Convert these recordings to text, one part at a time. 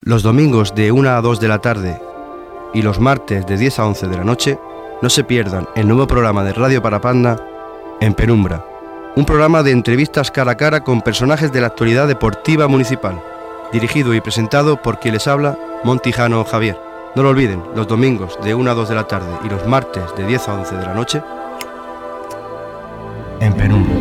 Los domingos de 1 a 2 de la tarde y los martes de 10 a 11 de la noche, no se pierdan el nuevo programa de Radio Parapanda, En Penumbra, un programa de entrevistas cara a cara con personajes de la actualidad deportiva municipal, dirigido y presentado por quien les habla, Montijano Javier. No lo olviden, los domingos de 1 a 2 de la tarde y los martes de 10 a 11 de la noche, En Penumbra.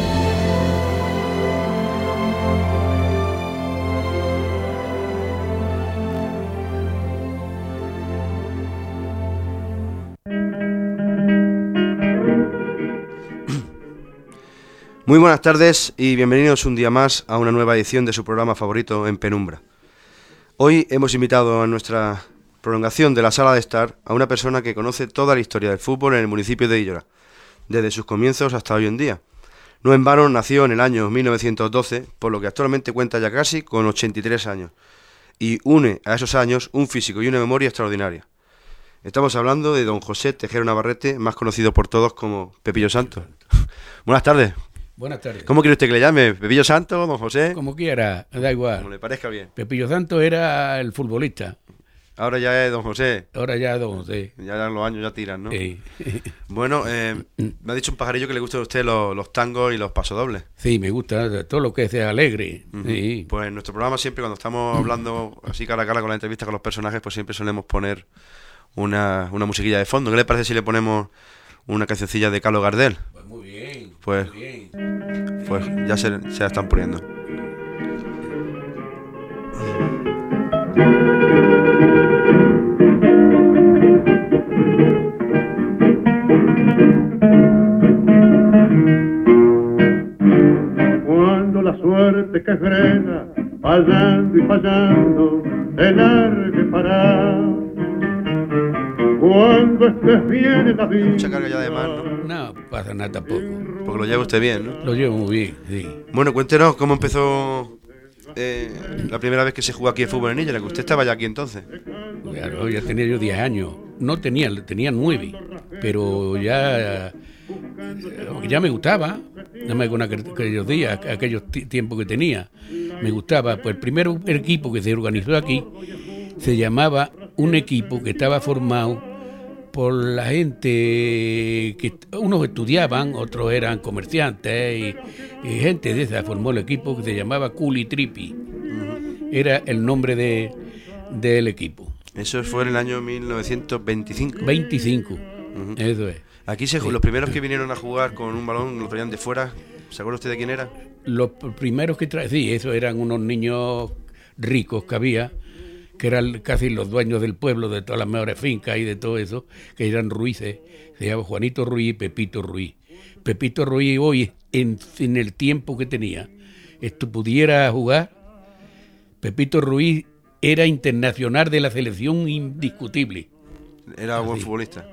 Muy buenas tardes y bienvenidos un día más a una nueva edición de su programa favorito, En Penumbra. Hoy hemos invitado a nuestra prolongación de la sala de estar a una persona que conoce toda la historia del fútbol en el municipio de Illora, desde sus comienzos hasta hoy en día. No en vano nació en el año 1912, por lo que actualmente cuenta ya casi con 83 años, y une a esos años un físico y una memoria extraordinaria. Estamos hablando de don José Tejero Navarrete, más conocido por todos como Pepillo Santos. Buenas tardes. Buenas tardes. ¿Cómo quiere usted que le llame? ¿Pepillo Santos, don José? Como quiera, da igual. Como le parezca bien. Pepillo Santos era el futbolista. Ahora ya es don José. Ahora ya es don José. Ya los años ya tiran, ¿no? Sí. Bueno, me ha dicho un pajarillo que le gustan a usted los tangos y los pasodobles. Sí, me gusta todo lo que sea alegre. Sí. Pues en nuestro programa siempre, cuando estamos hablando así cara a cara con la entrevista con los personajes, pues siempre solemos poner una musiquilla de fondo. ¿Qué le parece si le ponemos una cancioncilla de Carlos Gardel? Pues muy bien. Pues, muy bien. Pues ya se la están poniendo. Cuando la suerte que frena, fallando y fallando, el arque para. Cuando estés bien en la vida. Mucha carga ya de más, ¿no? No pasa nada tampoco. Porque lo lleva usted bien, ¿no? Lo llevo muy bien, sí. Bueno, cuéntenos cómo empezó la primera vez que se jugó aquí el fútbol en Illora, que usted estaba ya aquí entonces. Claro, ya tenía yo 10 años. No tenía 9, pero ya me gustaba. Nada más con aquellos días, aquellos tiempos que tenía. Me gustaba. Pues el primer equipo que se organizó aquí se llamaba un equipo que estaba formado por la gente que unos estudiaban, otros eran comerciantes y gente de esa. Formó el equipo que se llamaba Culitripi. Era el nombre del equipo. Eso fue en el año 1925. 25, eso es. Aquí los primeros que vinieron a jugar con un balón lo traían de fuera. ¿Se acuerda usted de quién era? Los primeros que sí, esos eran unos niños ricos que había, que eran casi los dueños del pueblo, de todas las mejores fincas y de todo eso, que eran Ruices. Se llama Juanito Ruiz y Pepito Ruiz. Pepito Ruiz hoy, en el tiempo que tenía, pudiera jugar. Pepito Ruiz era internacional de la selección indiscutible. Era buen futbolista.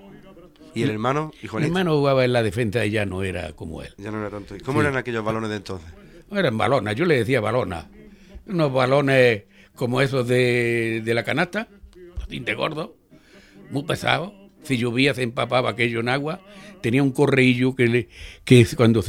¿Y el hermano? ¿Y Juanito? El hermano jugaba en la defensa y ya no era como él. Ya no era tanto. ¿Y cómo eran aquellos balones de entonces? Eran balonas, yo le decía balonas. Unos balones como esos de la canasta, así de gordo, muy pesados. Si llovía se empapaba aquello en agua. Tenía un correillo que cuando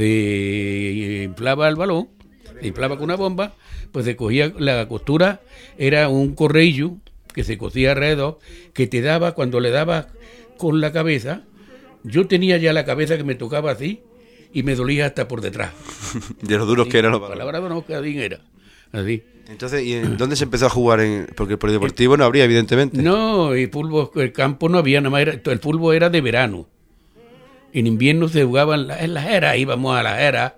se inflaba el balón, se inflaba con una bomba, pues se cogía la costura, era un correillo que se cosía alrededor, que te daba, cuando le dabas con la cabeza, yo tenía ya la cabeza que me tocaba así y me dolía hasta por detrás. De los duros que eran los balones. Palabra no, que así era, así. Entonces, ¿y en dónde se empezó a jugar? Porque por el deportivo no habría, evidentemente. No, el campo no había, nada más el fútbol era de verano. En invierno se jugaba en las eras, íbamos a las eras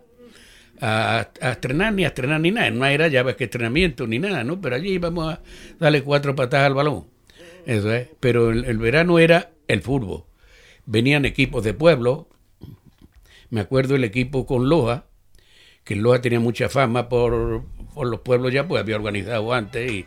a estrenar ni nada. No era ya ves que entrenamiento ni nada, ¿no? Pero allí íbamos a darle 4 patadas al balón. Eso es. Pero el verano era el fútbol. Venían equipos de pueblo. Me acuerdo el equipo con Loja, que Loja tenía mucha fama por los pueblos ya, pues había organizado antes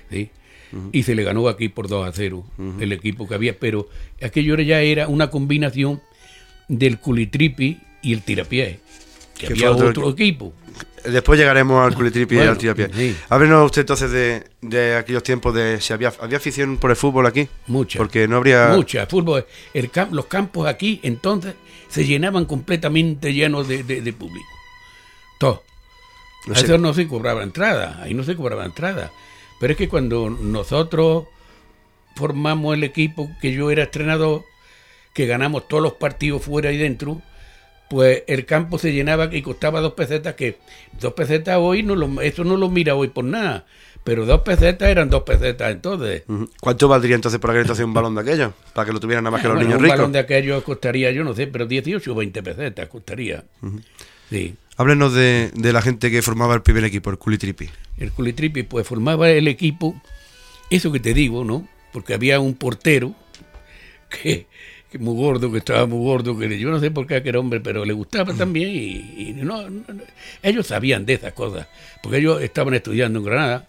y se le ganó aquí por 2-0 el equipo que había. Pero aquello ya era una combinación del Culitripi y el Tirapié, que había otro equipo. Después llegaremos al Culitripi y al Tirapié. Sí. Háblenos usted entonces de aquellos tiempos de si había afición por el fútbol aquí. Mucha. Porque no habría... Mucha. Fútbol. Los campos aquí entonces se llenaban completamente llenos de público. Todo. No A sé. eso no se cobraba entrada. Ahí no se cobraba entrada. Pero es que cuando nosotros formamos el equipo, que yo era entrenador, que ganamos todos los partidos fuera y dentro, pues el campo se llenaba y costaba 2 pesetas, que 2 pesetas hoy, eso no lo mira hoy por nada, pero 2 pesetas eran 2 pesetas entonces. ¿Cuánto valdría entonces por aquel entonces un balón de aquellos? Para que lo tuvieran nada más que los niños un ricos. Un balón de aquellos costaría, yo no sé, pero 18 o 20 pesetas costaría. Sí. Háblenos de la gente que formaba el primer equipo, el Culitripi. El Culitripi, pues formaba el equipo, eso que te digo, ¿no? Porque había un portero que muy gordo, que estaba muy gordo, que yo no sé por qué aquel hombre, pero le gustaba también y no, ellos sabían de esas cosas, porque ellos estaban estudiando en Granada,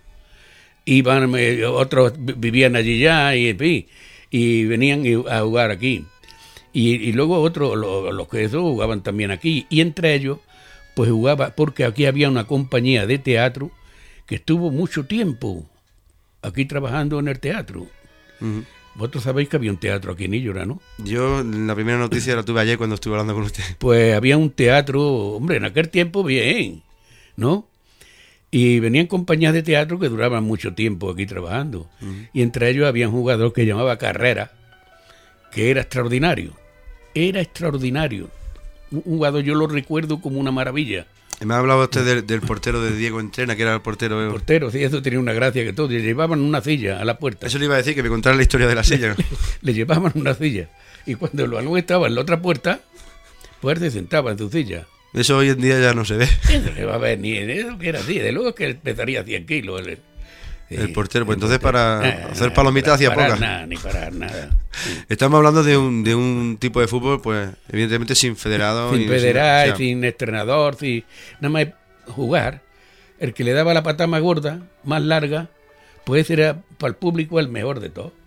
otros vivían allí ya y venían a jugar aquí. Y luego otros, los que eso jugaban también aquí, y entre ellos pues jugaba, porque aquí había una compañía de teatro que estuvo mucho tiempo aquí trabajando en el teatro. Vosotros sabéis que había un teatro aquí en Illora, ¿no? Yo la primera noticia la tuve ayer cuando estuve hablando con usted. Pues había un teatro, hombre, en aquel tiempo bien, ¿no? Y venían compañías de teatro que duraban mucho tiempo aquí trabajando. Y entre ellos había un jugador que llamaba Carrera, que era extraordinario. Era extraordinario. Un jugador, yo lo recuerdo como una maravilla. Me ha hablado usted del portero de Diego Entrena, que era el portero. El portero, sí, eso tenía una gracia que todo. Le llevaban una silla a la puerta. Eso le iba a decir, que me contara la historia de la silla. Le llevaban una silla. Y cuando el balón estaba en la otra puerta, pues él se sentaba en su silla. Eso hoy en día ya no se ve. Eso no va a ver ni eso que era así. De luego que pesaría 100 kilos. El portero, pues entonces para hacer palomitas hacía pocas. Ni parar nada. Sí. Estamos hablando de un tipo de fútbol, pues evidentemente sin federado. Sin federal, sin entrenador, sin nada más jugar. El que le daba la patada más gorda, más larga, pues era para el público el mejor de todos.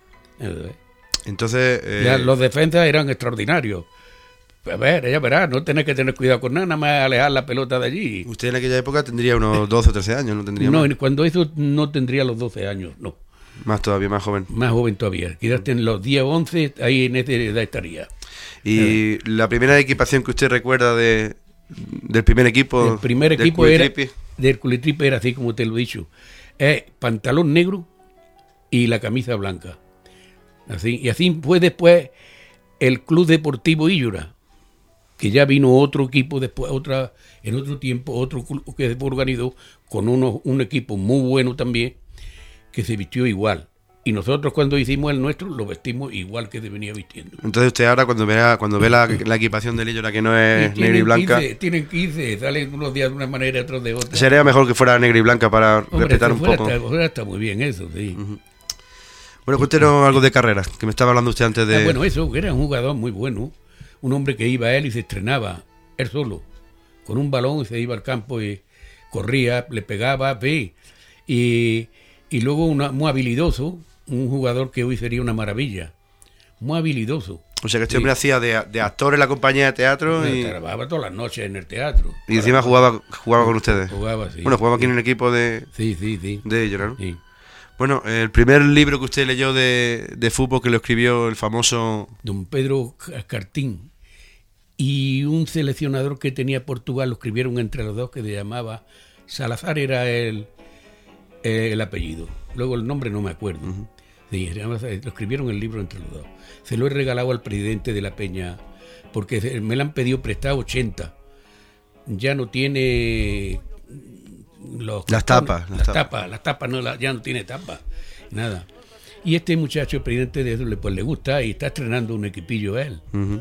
Entonces... los defensas eran extraordinarios. A ver, ya verás, no tenés que tener cuidado con nada más alejar la pelota de allí. Usted en aquella época tendría unos 12 o 13 años, ¿no tendría No, más? cuando eso no tendría los 12 años, no. Más todavía, más joven. Más joven todavía. Quizás en los 10 o 11, ahí en esa edad estaría. ¿Y la primera equipación que usted recuerda del primer equipo? El primer equipo del Culitripi era así como te lo he dicho. Pantalón negro y la camisa blanca. Así, y así fue después el Club Deportivo Illora, que ya vino otro equipo después, en otro tiempo, otro club que se organizó con un equipo muy bueno también, que se vistió igual. Y nosotros cuando hicimos el nuestro, lo vestimos igual que se venía vistiendo. Entonces usted ahora cuando ve la equipación del Illora, que no es negra y blanca... Tienen 15, salen unos días de una manera y otros de otra. Sería mejor que fuera negra y blanca para respetar un poco. Está muy bien eso, sí. Bueno, cuéntenos algo de carreras, que me estaba hablando usted antes de... Bueno, eso, que era un jugador muy bueno. Un hombre que iba a él y se estrenaba, él solo, con un balón, y se iba al campo y corría, le pegaba, y luego muy habilidoso, un jugador que hoy sería una maravilla, muy habilidoso. O sea que este hombre hacía de actor en la compañía de teatro y... Trabajaba todas las noches en el teatro. Y encima jugaba con ustedes. Jugaba, sí. Bueno, jugaba aquí en un equipo de... Sí. De ellos, ¿no? Sí. Bueno, el primer libro que usted leyó de fútbol, que lo escribió el famoso... Don Pedro Cartín. Y un seleccionador que tenía Portugal, lo escribieron entre los dos, que se llamaba Salazar, era el apellido. Luego el nombre no me acuerdo. Sí, lo escribieron el libro entre los dos. Se lo he regalado al presidente de la Peña, porque me lo han pedido prestado 80. Ya no tiene las tapas. Ya no tiene tapa, nada. Y este muchacho, el presidente de eso, pues le gusta y está estrenando un equipillo a él.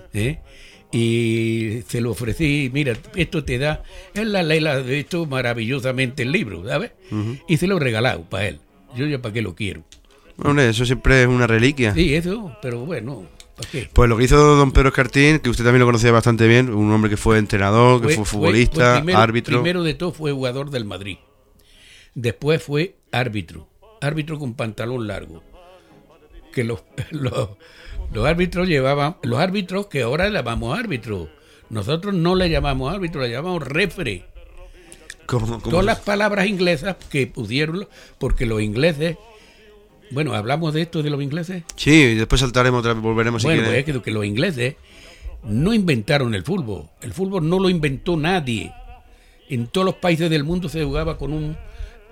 Y se lo ofrecí, mira, esto te da, él la ley de esto maravillosamente el libro, ¿sabes? Y se lo he regalado para él. Yo ya para qué lo quiero. Hombre, eso siempre es una reliquia. Sí, eso, pero bueno, ¿para qué? Pues lo que hizo don Pedro Escartín, que usted también lo conocía bastante bien, un hombre que fue entrenador, que fue futbolista, árbitro. Primero de todo fue jugador del Madrid. Después fue árbitro con pantalón largo. Que los árbitros llevaban, los árbitros que ahora le llamamos árbitros, nosotros no le llamamos árbitro, le llamamos referee. ¿Cómo? Todas las palabras inglesas que pusieron, porque los ingleses, bueno, hablamos de esto de los ingleses. Sí, y después saltaremos otra vez, volveremos. Bueno, pues es que los ingleses no inventaron el fútbol no lo inventó nadie. En todos los países del mundo se jugaba con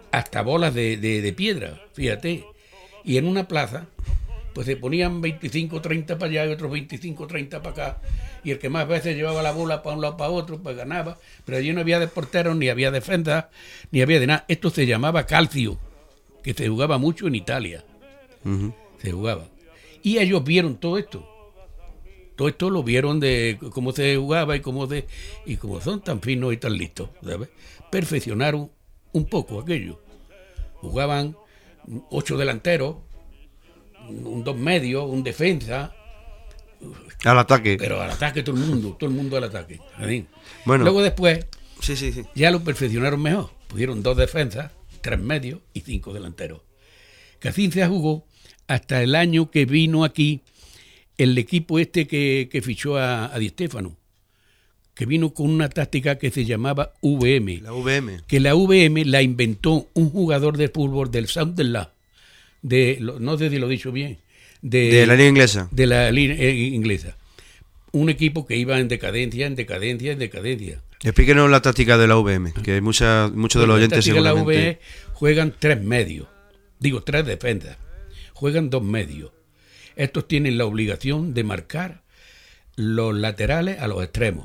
hasta bolas de piedra, fíjate. Y en una plaza, pues se ponían 25 30 para allá y otros 25 30 para acá. Y el que más veces llevaba la bola para un lado para otro, pues ganaba. Pero allí no había de porteros, ni había defensa, ni había de nada. Esto se llamaba calcio, que se jugaba mucho en Italia. Se jugaba. Y ellos vieron todo esto. Todo esto lo vieron de cómo se jugaba y como son tan finos y tan listos, ¿sabes? Perfeccionaron un poco aquello. Jugaban 8 delanteros, un 2 medios, un defensa. Al ataque. Pero al ataque todo el mundo al ataque. ¿Sí? Bueno. Luego después Sí. ya lo perfeccionaron mejor. Pusieron 2 defensas, 3 medios y 5 delanteros. Que así se jugó hasta el año que vino aquí el equipo que fichó a Di Stéfano, que vino con una táctica que se llamaba VM. La VM. Que la VM la inventó un jugador de fútbol del Sunderland, no sé si lo he dicho bien, De la liga inglesa. De la liga inglesa. Un equipo que iba en decadencia. Explíquenos la táctica de la VM, que muchos de los oyentes seguramente... La VM juegan 3 medios, 3 defensas, juegan 2 medios. Estos tienen la obligación de marcar los laterales a los extremos,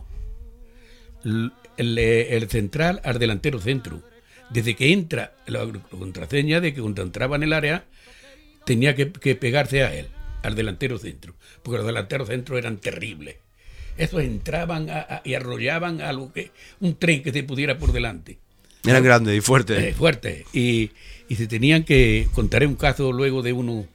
el central al delantero centro. Desde que entra la contraseña de que cuando entraba en el área tenía que pegarse a él, al delantero centro, porque los delanteros centros eran terribles. Esos entraban y arrollaban a un tren que se pudiera por delante. Eran grandes y fuertes. Fuertes. Y se tenían que... Contaré un caso luego de uno...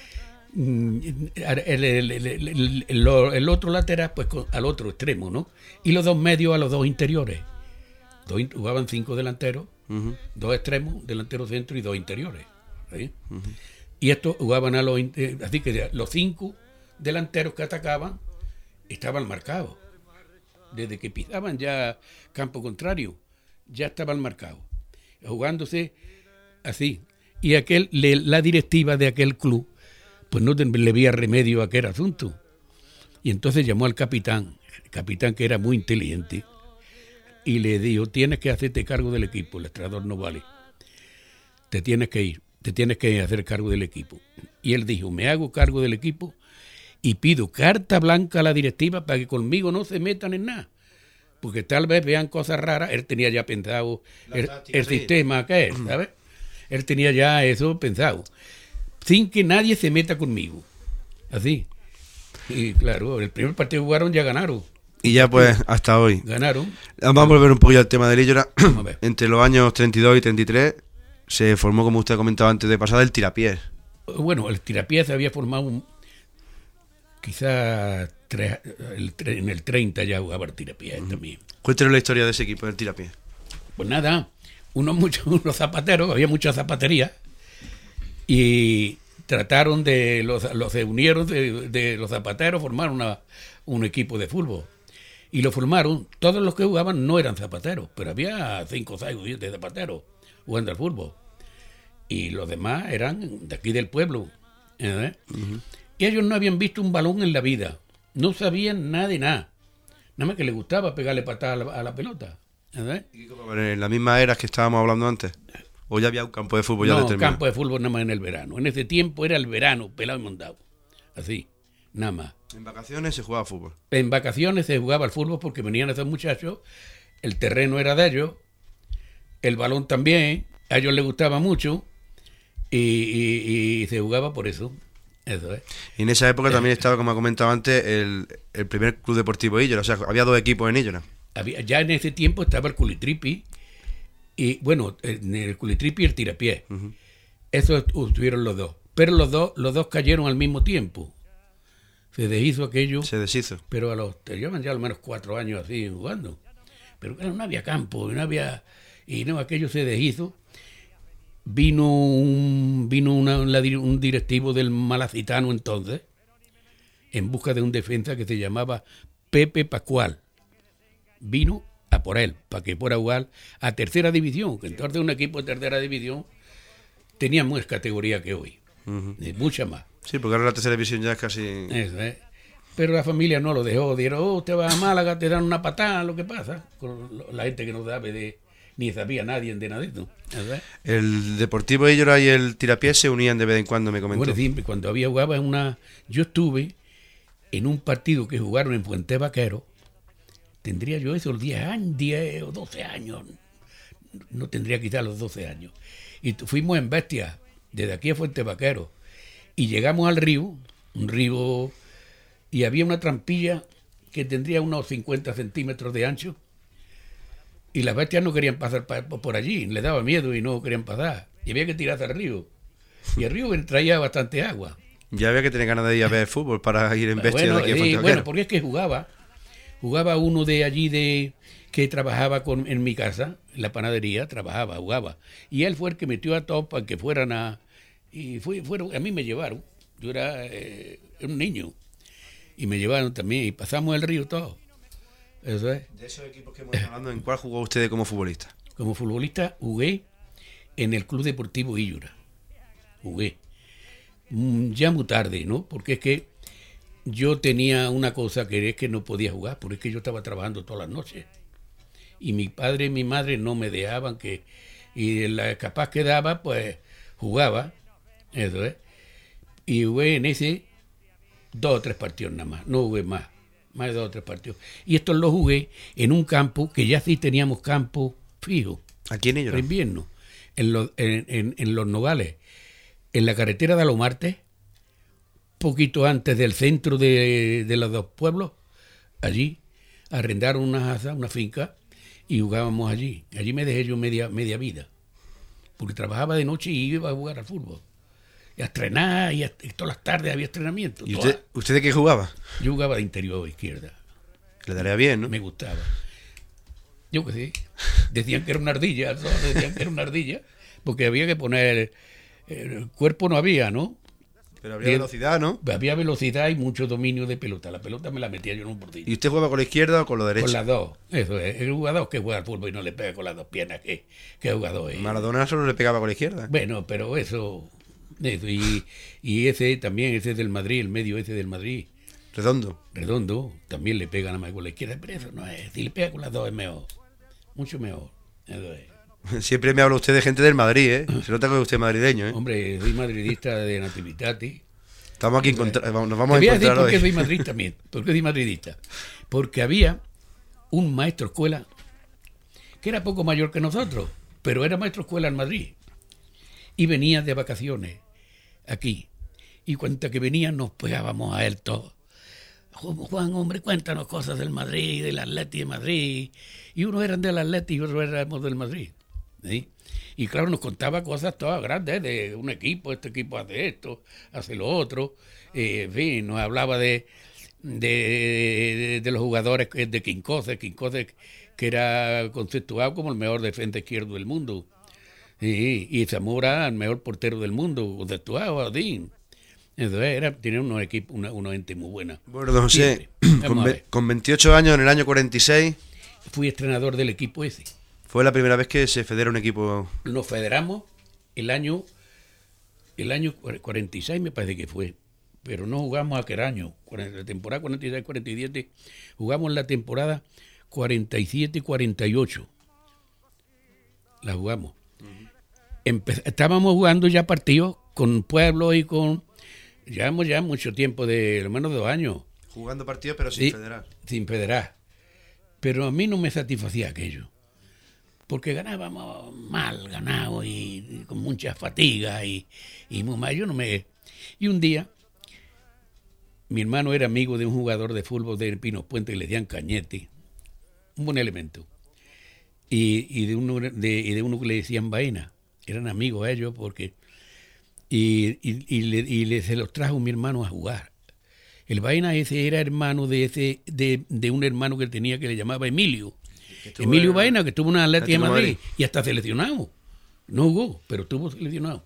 El otro lateral, pues al otro extremo, ¿no? Y los 2 medios a los 2 interiores. Jugaban 5 delanteros, 2 extremos, delantero centro y 2 interiores. ¿Sí? Y estos jugaban así que los 5 delanteros que atacaban estaban marcados. Desde que pisaban ya campo contrario, ya estaban marcados. Jugándose así. Y la directiva de aquel club pues no le veía remedio a aquel asunto. Y entonces llamó al capitán, el capitán que era muy inteligente, y le dijo: tienes que hacerte cargo del equipo, el entrenador no vale. Te tienes que ir, te tienes que hacer cargo del equipo. Y él dijo: me hago cargo del equipo y pido carta blanca a la directiva para que conmigo no se metan en nada. Porque tal vez vean cosas raras. Él tenía ya pensado el sistema que es, ¿sabes? Él tenía ya eso pensado. Sin que nadie se meta conmigo. Así. Y claro, el primer partido que jugaron ya ganaron. Y ya pues hasta hoy. Ganaron. Vamos a volver un poquito al tema de Illora. Entre los años 32 y 33 se formó, como usted comentaba antes de pasada, el tirapiés. Bueno, el tirapiés se había formado quizá en el 30 ya jugaba el tirapiés también. Cuéntenos la historia de ese equipo del tirapiés. Pues nada, unos zapateros, había mucha zapatería, y trataron se unieron de los zapateros, formaron un equipo de fútbol. Y lo formaron, todos los que jugaban no eran zapateros, pero había 5, 6 o 7 zapateros jugando al fútbol. Y los demás eran de aquí del pueblo. Y ellos no habían visto un balón en la vida, no sabían nada de nada. Nada más que les gustaba pegarle patadas a la pelota. En la misma era que estábamos hablando antes. ¿O ya había un campo de fútbol ya determinado? No, campo de fútbol nada más en el verano. En ese tiempo era el verano, pelado y montado. Así, nada más. En vacaciones se jugaba fútbol. En vacaciones se jugaba al fútbol porque venían esos muchachos, el terreno era de ellos, el balón también, a ellos les gustaba mucho y se jugaba por eso. Eso es. Y en esa época también estaba, como ha comentado antes, el primer club deportivo Illora. O sea, había 2 equipos en Illora. Ya en ese tiempo estaba el Culitripi. Y bueno, el Culitripi y el tirapiés. Esos estuvieron los 2. Pero los dos cayeron al mismo tiempo. Se deshizo aquello. Se deshizo. Pero llevan ya al menos 4 años así jugando. Pero claro, no había campo, aquello se deshizo. Vino un directivo del Malacitano entonces, en busca de un defensa que se llamaba Pepe Pascual. Vino a por él, para que fuera a jugar a tercera división, que entonces un equipo de tercera división tenía más categoría que hoy, mucha más. Sí, porque ahora la tercera división ya es casi... Eso, Pero la familia no lo dejó, dijeron: usted va a Málaga, te dan una patada, lo que pasa, con la gente que no sabe ni sabía nadie de nada de esto. ¿Verdad? El Deportivo Illora y el Tirapiés se unían de vez en cuando, me comentó. Bueno, siempre, cuando había jugaba en una... Yo estuve en un partido que jugaron en Puente Vaquero, tendría yo esos 10 o 12 años, no tendría quizás los 12 años, y fuimos en Bestia, desde aquí a Fuente Vaquero, y llegamos al río, un río, y había una trampilla que tendría unos 50 centímetros de ancho, y las bestias no querían pasar por allí, les daba miedo y no querían pasar, y había que tirarse al río, y el río traía bastante agua. Ya había que tener ganas de ir a ver fútbol para ir en Bestia de aquí a Fuente Vaquero. Bueno, porque es que jugaba uno de allí que trabajaba en mi casa, en la panadería, jugaba. Y él fue el que metió a todos para que fueran a mí me llevaron. Yo era un niño. Y me llevaron también. Y pasamos el río todo. Eso es. De esos equipos que hemos hablando, ¿en cuál jugó usted como futbolista? Como futbolista jugué en el Club Deportivo Illora. Jugué. Ya muy tarde, ¿no? Porque es que yo tenía una cosa que es que no podía jugar, porque es que yo estaba trabajando todas las noches. Y mi padre y mi madre no me dejaban y la capaz que daba, pues jugaba, eso es. Y jugué en ese 2 o 3 partidos nada más, no jugué más de 2 o 3 partidos. Y esto lo jugué en un campo, que ya sí teníamos campo fijo. ¿Aquí en Illora? En invierno, en los Nogales, en la carretera de Alomarte, poquito antes del centro de los dos pueblos, allí arrendaron una finca y jugábamos allí. Allí me dejé yo media vida, porque trabajaba de noche y iba a jugar al fútbol. Y a estrenar, y todas las tardes había entrenamiento. ¿Y usted de qué jugaba? Yo jugaba de interior izquierda. Le daría bien, ¿no? Me gustaba. Yo qué sé. Decían que era una ardilla, porque había que poner... El cuerpo no había, ¿no? Pero había velocidad, ¿no? Había velocidad y mucho dominio de pelota. La pelota me la metía yo en un bordillo. ¿Y usted jugaba con la izquierda o con la derecha? Con las dos. Eso es. El jugador que juega al fútbol y no le pega con las dos piernas, ¿qué jugador es? Maradona solo le pegaba con la izquierda. Bueno, pero eso y ese también, ese del Madrid, el medio ese del Madrid. Redondo, también le pega nada más con la izquierda, pero eso no es. Si le pega con las dos es mejor. Mucho mejor. Eso es. Siempre me habla usted de gente del Madrid, ¿eh? Se nota que usted es madrileño, ¿eh? Hombre, soy madridista de Nativitati. Estamos aquí nos vamos a voy encontrar decir por hoy. qué soy madridista también. ¿Por qué soy madridista? Porque había un maestro escuela que era poco mayor que nosotros, pero era maestro escuela en Madrid. Y venía de vacaciones aquí. Y cuando que venía nos pegábamos a él todos. Juan, hombre, cuéntanos cosas del Madrid, del Atleti de Madrid. Y unos eran del Atleti y otros éramos del Madrid. ¿Sí? Y claro, nos contaba cosas todas grandes de un equipo, este equipo hace esto, hace lo otro. En fin, nos hablaba de los jugadores de Quincoce, que era conceptuado como el mejor defensa izquierdo del mundo. Y Zamora, el mejor portero del mundo, conceptuado, Adín. Entonces tenía unos equipos, una gente muy buena. Bueno, don José, con 28 años, en el año 46... Fui entrenador del equipo ese. Fue la primera vez que se federa un equipo... Nos federamos el año 46 me parece que fue, pero no jugamos aquel año, la temporada 46-47, jugamos la temporada 47-48. La jugamos. Estábamos jugando ya partidos con pueblos y con... Llevamos ya mucho tiempo, de lo menos 2 años. Jugando partidos pero sin federar. Sin federar. Pero a mí no me satisfacía aquello. Porque ganábamos mal, y con mucha fatiga y muy mal. Y un día, mi hermano era amigo de un jugador de fútbol de Pinos Puente que le decían Cañete, un buen elemento. Y de uno que le decían Baena. Eran amigos ellos porque... se los trajo mi hermano a jugar. El Baena ese era hermano de un hermano que tenía que le llamaba Emilio. Emilio Baena, que estuvo en el Atleti de Madrid y hasta seleccionado. No jugó, pero estuvo seleccionado.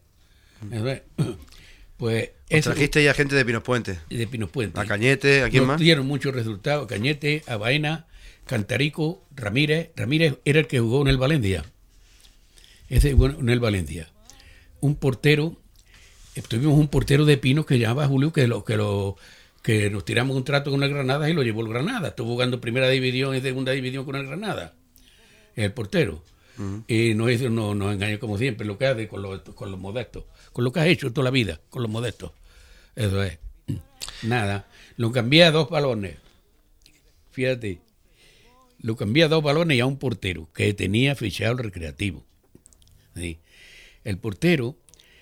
Pues trajiste ya gente de Pinos Puente. De Pinos Puente. A Cañete, ¿a quién más? Dieron muchos resultados. A Cañete, a Baena, Cantarico, Ramírez. Ramírez era el que jugó en el Valencia. En el Valencia. Un portero. Tuvimos un portero de Pinos que llamaba Julio, que nos tiramos un trato con el Granada y lo llevó el Granada. Estuvo jugando primera división y segunda división con el Granada. El portero. Y nos engañó como siempre, lo que hace con los modestos, con lo que has hecho toda la vida, con los modestos. Eso es. Nada. Lo cambié a 2 balones. Fíjate. Lo cambié a 2 balones y a un portero que tenía fichado el Recreativo. ¿Sí? El portero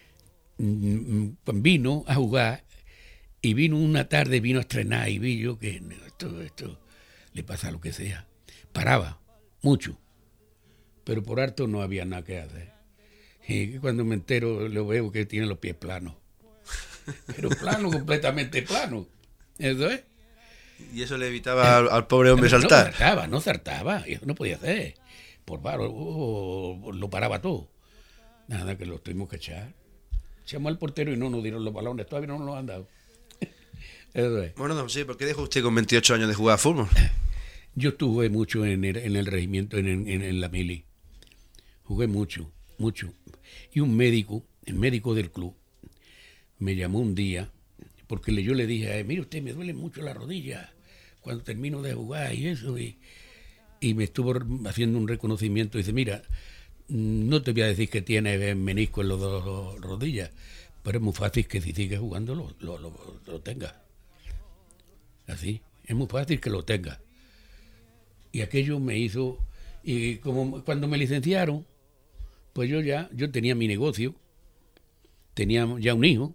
vino a jugar y vino una tarde, vino a estrenar y vi yo que esto le pasa lo que sea. Paraba mucho, pero por harto no había nada que hacer. Y cuando me entero lo veo que tiene los pies planos. Pero plano, completamente plano. ¿Eso es? ¿Y eso le evitaba al pobre hombre saltar? No saltaba, eso no podía hacer. Por varo, lo paraba todo. Nada, que lo tuvimos que echar. Echamos al portero y no nos dieron los balones, todavía no nos los han dado. Eso es. Bueno, no sé, ¿por qué dejó usted con 28 años de jugar a fútbol? Yo estuve mucho en el regimiento, en la mili. Jugué mucho. Y un médico, el médico del club, me llamó un día, porque yo le dije, mire usted, me duele mucho la rodilla cuando termino de jugar y eso, y me estuvo haciendo un reconocimiento. Dice, mira, no te voy a decir que tienes menisco en las 2 rodillas, pero es muy fácil que si sigues jugando lo tengas. Así, es muy fácil que lo tengas. Y aquello me hizo, y como cuando me licenciaron, pues yo tenía mi negocio, tenía ya un hijo,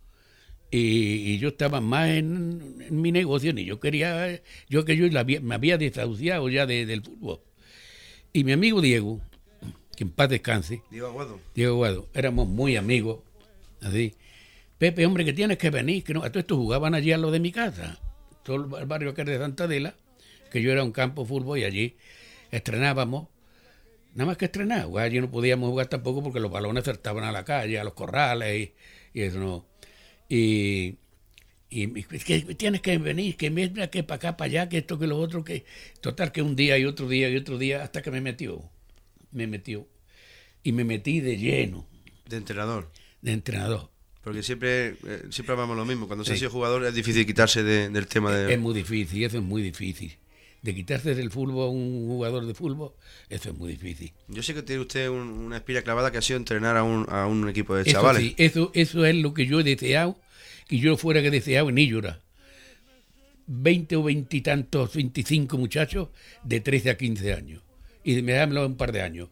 y yo estaba más en mi negocio, ni yo quería, me había desahuciado ya del fútbol. Y mi amigo Diego, que en paz descanse, Diego Aguado, éramos muy amigos, así. Pepe, hombre, que tienes que venir, que no, a todo esto jugaban allí a lo de mi casa, todo el barrio que era de Santa Adela, que yo era un campo de fútbol y allí estrenábamos, nada más que estrenar, allí no podíamos jugar tampoco porque los balones saltaban a la calle, a los corrales y eso no. Y que tienes que venir, que mira que para acá, para allá, que esto, que lo otro, que total que un día y otro día, hasta que me metió. Y me metí de lleno. ¿De entrenador? De entrenador. Porque siempre hablamos lo mismo. Cuando se ha sido jugador es difícil quitarse del tema de... Es muy difícil, eso es muy difícil. De quitarse del fútbol a un jugador de fútbol, eso es muy difícil. Yo sé que tiene usted una espira clavada que ha sido entrenar a un equipo de chavales. Sí, eso es lo que yo he deseado, que yo fuera que deseaba en Illora. 20 o 20 y tantos, 25 muchachos de 13 a 15 años. Y déjamelo un par de años.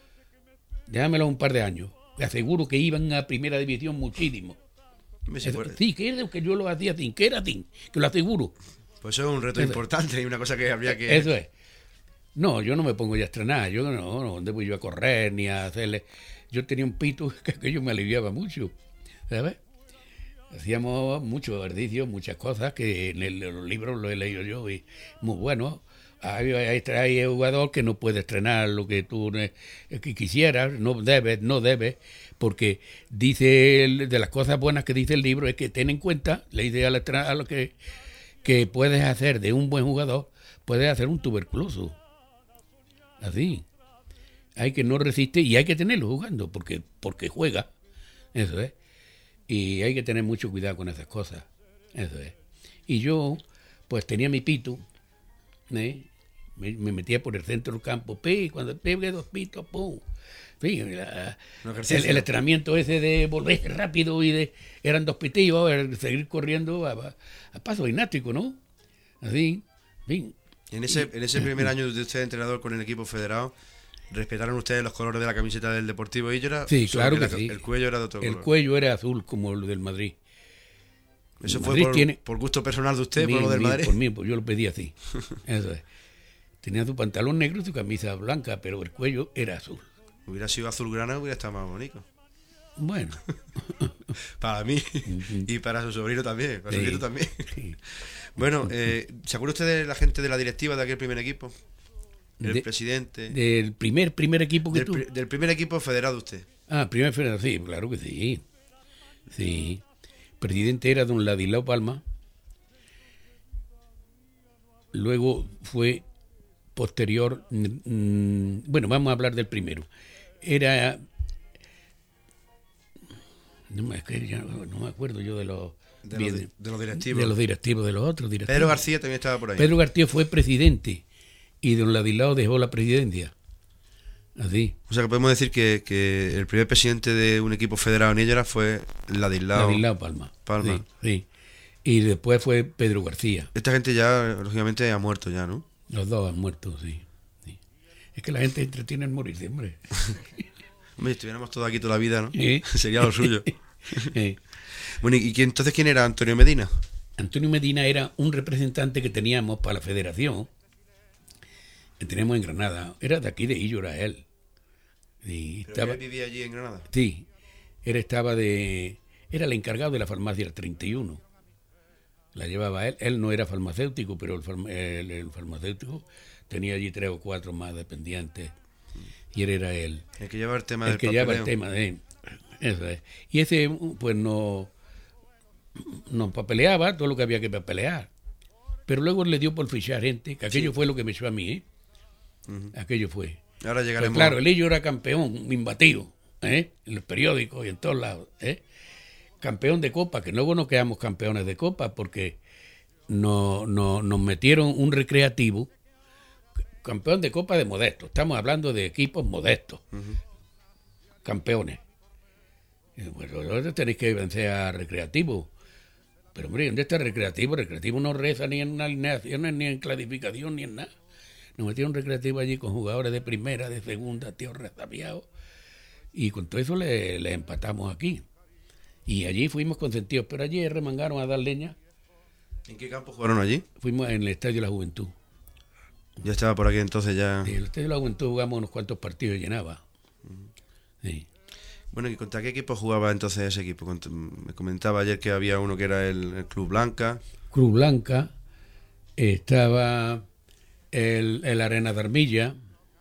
Le aseguro que iban a primera división muchísimo. Sí, que era lo que yo lo hacía sin, que lo aseguro. Pues eso es un reto importante y una cosa que habría que... Eso es. No, yo no me pongo ya a estrenar, yo no, ¿dónde voy yo a correr ni a hacerle? Yo tenía un pito que aquello me aliviaba mucho, ¿sabes? Hacíamos mucho ejercicio, muchas cosas que en los libros lo he leído yo y muy bueno. Hay jugador que no puede estrenar lo que tú que quisieras, no debes, porque dice, de las cosas buenas que dice el libro es que ten en cuenta, le dice a lo que puedes hacer de un buen jugador, puedes hacer un tuberculoso. Así. Hay que no resiste y hay que tenerlo jugando porque juega. Eso es. Y hay que tener mucho cuidado con esas cosas. Eso es. Y yo, pues tenía mi pito, me metía por el centro del campo, cuando pegué 2 pitos, ¡pum! El entrenamiento ese de volver rápido eran 2 pitillos, seguir corriendo a paso dinástico, ¿no? Así, bien. En ese primer año de usted entrenador con el equipo federado, ¿respetaron ustedes los colores de la camiseta del Deportivo Illora? Sí, claro que sí. El cuello era de otro color. El cuello era azul como el del Madrid. ¿Eso fue por gusto personal de usted, por lo del Madrid? Por mí, pues yo lo pedí así. Eso es. Tenía su pantalón negro y su camisa blanca, pero el cuello era azul. Hubiera sido azulgrana, hubiera estado más bonito. Bueno. Para mí y para su sobrino también. Para su nieto también. Sí. Bueno, ¿se acuerda usted de la gente de la directiva de aquel primer equipo? El presidente. ¿Del primer equipo que tuvo? Del primer equipo federado usted. Primer federado, sí, claro que sí. Sí. Presidente era don Ladilao Palma. Luego fue posterior, bueno, vamos a hablar del primero. Era, no me acuerdo yo de los directivos. De los directivos, de los otros directivos. Pedro García también estaba por ahí. Pedro García fue presidente y don Ladilao dejó la presidencia. Así. O sea que podemos decir que el primer presidente de un equipo federado en Illora fue Ladislao Palma. Palma. Sí. Y después fue Pedro García. Esta gente ya, lógicamente, ha muerto ya, ¿no? Los dos han muerto, sí. Es que la gente entretiene en morirse, hombre. Hombre, si estuviéramos todos aquí toda la vida, ¿no? ¿Eh? Sería lo suyo. Bueno, entonces quién era Antonio Medina? Antonio Medina era un representante que teníamos para la federación, que teníamos en Granada. Era de aquí de Illora, él. Y ¿Pero él vivía allí en Granada? Sí, era el encargado de la farmacia del 31. La llevaba él. Él no era farmacéutico, pero el farmacéutico tenía allí 3 o 4 más dependientes. Y él era él. El que lleva el tema el del que papeleo. lleva el tema de... Eso es. Y ese, pues, nos papeleaba todo lo que había que papelear. Pero luego le dio por fichar gente, que aquello fue lo que me echó a mí, ¿eh? Uh-huh. Aquello fue. Ahora llegaremos. Pues claro, el Illo era campeón, imbatido, en los periódicos y en todos lados, campeón de copa, que luego no quedamos campeones de copa porque nos metieron un recreativo, campeón de copa de modesto, estamos hablando de equipos modestos, campeones. Bueno, tenéis que vencer a recreativo. Pero hombre, ¿dónde está el recreativo? El recreativo no reza ni en alineaciones, ni en clasificación, ni en nada. Nos metieron recreativo allí con jugadores de primera, de segunda, tío rezabiados. Y con todo eso le empatamos aquí. Y allí fuimos consentidos. Pero allí remangaron a dar leña. ¿En qué campo jugaron allí? Fuimos en el Estadio de la Juventud. Ya estaba por aquí entonces ya. En el Estadio de la Juventud jugamos unos cuantos partidos y llenaba. Sí. Bueno, ¿y contra qué equipo jugaba entonces ese equipo? Me comentaba ayer que había uno que era el Club Blanca. Cruz Blanca, estaba el Arena de Armilla.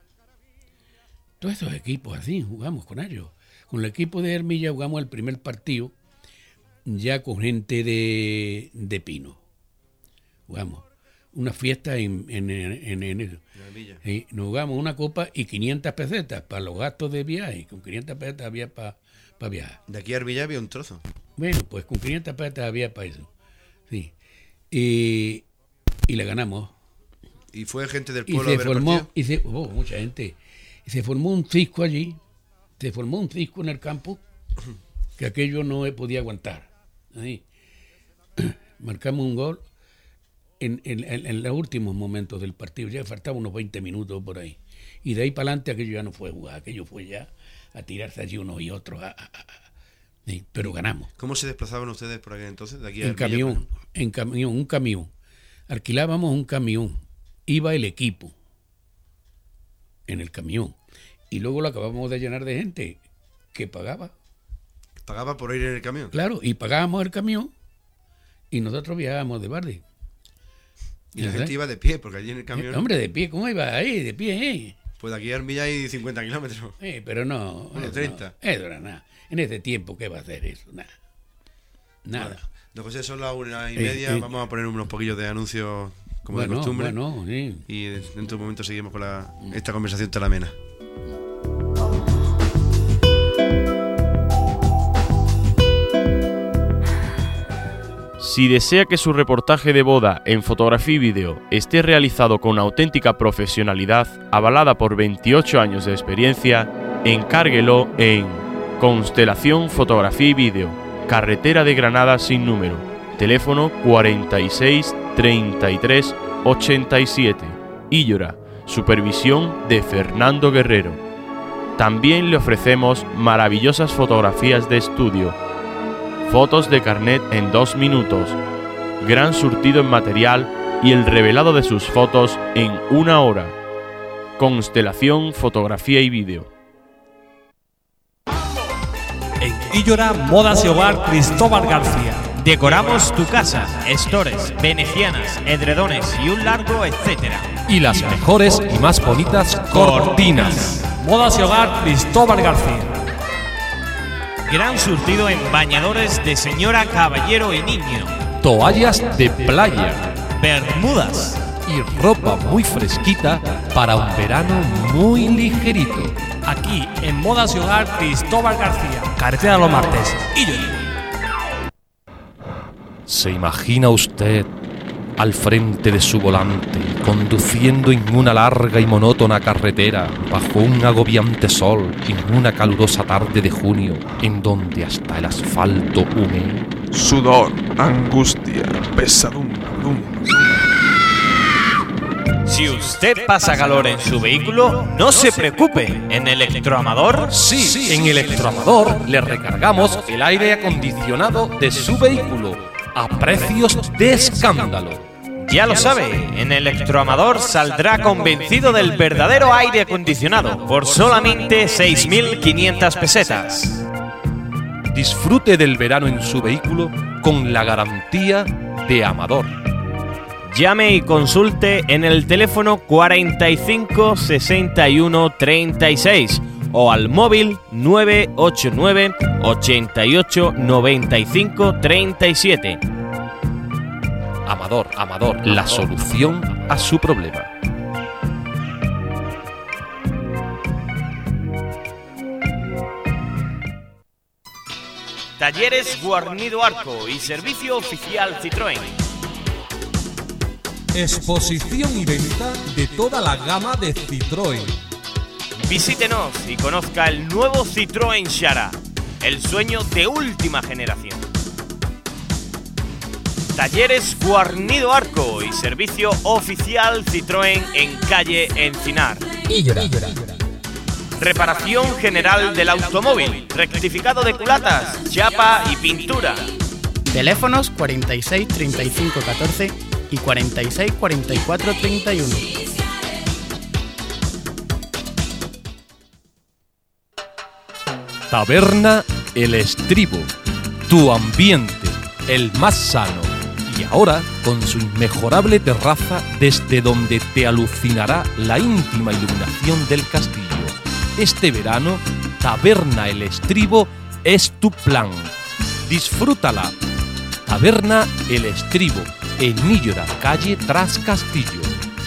Todos esos equipos así, jugamos con ellos. Con el equipo de Armilla jugamos el primer partido ya con gente de Pino. Jugamos una fiesta en Armilla. nos jugamos una copa y 500 pesetas para los gastos de viaje. Con 500 pesetas había para viajar. De aquí a Armilla había un trozo. Bueno, pues con 500 pesetas había para eso. Sí. Y le ganamos. Y fue gente del Y pueblo se a ver el formó, partido. mucha gente. Y se formó un cisco allí. Se formó un cisco en el campo que aquello no podía aguantar. Ahí. Marcamos un gol en los últimos momentos del partido. Ya faltaban unos 20 minutos por ahí. Y de ahí para adelante aquello ya no fue jugar. Aquello fue ya a tirarse allí unos y otros. Sí, pero ganamos. ¿Cómo se desplazaban ustedes por aquel entonces? De aquí a En Armilla, camión, por ejemplo? un camión. Alquilábamos un camión. Iba el equipo en el camión. Y luego lo acabamos de llenar de gente que pagaba. ¿Pagaba por ir en el camión? Claro, y pagábamos el camión y nosotros viajábamos de Bardi. Y la gente iba de pie, porque allí en el camión... Hombre, de pie, ¿cómo iba ahí? De pie, Pues de aquí a Armilla hay 50 kilómetros. pero no. Bueno, 30. No, eso era nada. En ese tiempo, ¿qué va a hacer eso? Nada. Nada. Bueno, don José, son las 1:30. Vamos a poner unos poquillos de anuncios como de costumbre. Bueno, sí. Y dentro de un momento seguimos con esta conversación tan amena. Si desea que su reportaje de boda en fotografía y vídeo esté realizado con auténtica profesionalidad, avalada por 28 años de experiencia, encárguelo en Constelación Fotografía y Vídeo, Carretera de Granada sin número, teléfono 46 33 87, Illora, supervisión de Fernando Guerrero. También le ofrecemos maravillosas fotografías de estudio, fotos de carnet en 2 minutos, gran surtido en material y el revelado de sus fotos en 1 hora. Constelación Fotografía y Vídeo. En Illora, Modas y Hogar Cristóbal García. Decoramos tu casa, estores, venecianas, edredones y un largo etcétera. Y las mejores y más bonitas cortinas. Modas y Hogar Cristóbal García. Gran surtido en bañadores de señora, caballero y niño. Toallas de playa. Bermudas. Y ropa muy fresquita para un verano muy ligerito. Aquí en Modas y Hogar Cristóbal García. Carretera de los Martes. Illora. ¿Se imagina usted al frente de su volante, conduciendo en una larga y monótona carretera, bajo un agobiante sol, en una calurosa tarde de junio, en donde hasta el asfalto hume. Sudor, angustia, pesadumbre. Si usted pasa calor en su vehículo, no se preocupe. En Electroamador, Sí, en Electroamador le recargamos el aire acondicionado de su vehículo a precios de escándalo. ya lo sabe, en Electroamador saldrá convencido del verdadero aire acondicionado por solamente 6.500 pesetas. Disfrute del verano en su vehículo con la garantía de Amador. Llame y consulte en el teléfono 45 61 36 o al móvil 989 88 95 37. Amador, La solución a su problema. Talleres Guarnido Arco y servicio oficial Citroën. Exposición y venta de toda la gama de Citroën. Visítenos y conozca el nuevo Citroën Xara, el sueño de última generación. Talleres Guarnido Arco y servicio oficial Citroën en calle Encinar. Reparación general del automóvil, rectificado de culatas, chapa y pintura. Teléfonos 46 35 14 y 46 44 31. Taberna El Estribo, tu ambiente, el más sano. Y ahora con su inmejorable terraza desde donde te alucinará la íntima iluminación del castillo. Este verano, Taberna El Estribo es tu plan. Disfrútala. Taberna El Estribo, en Níllora, calle Tras Castillo.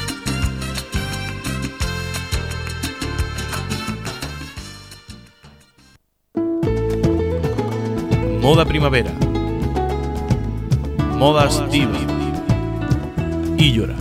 Moda primavera. Modas Diva. Íllora.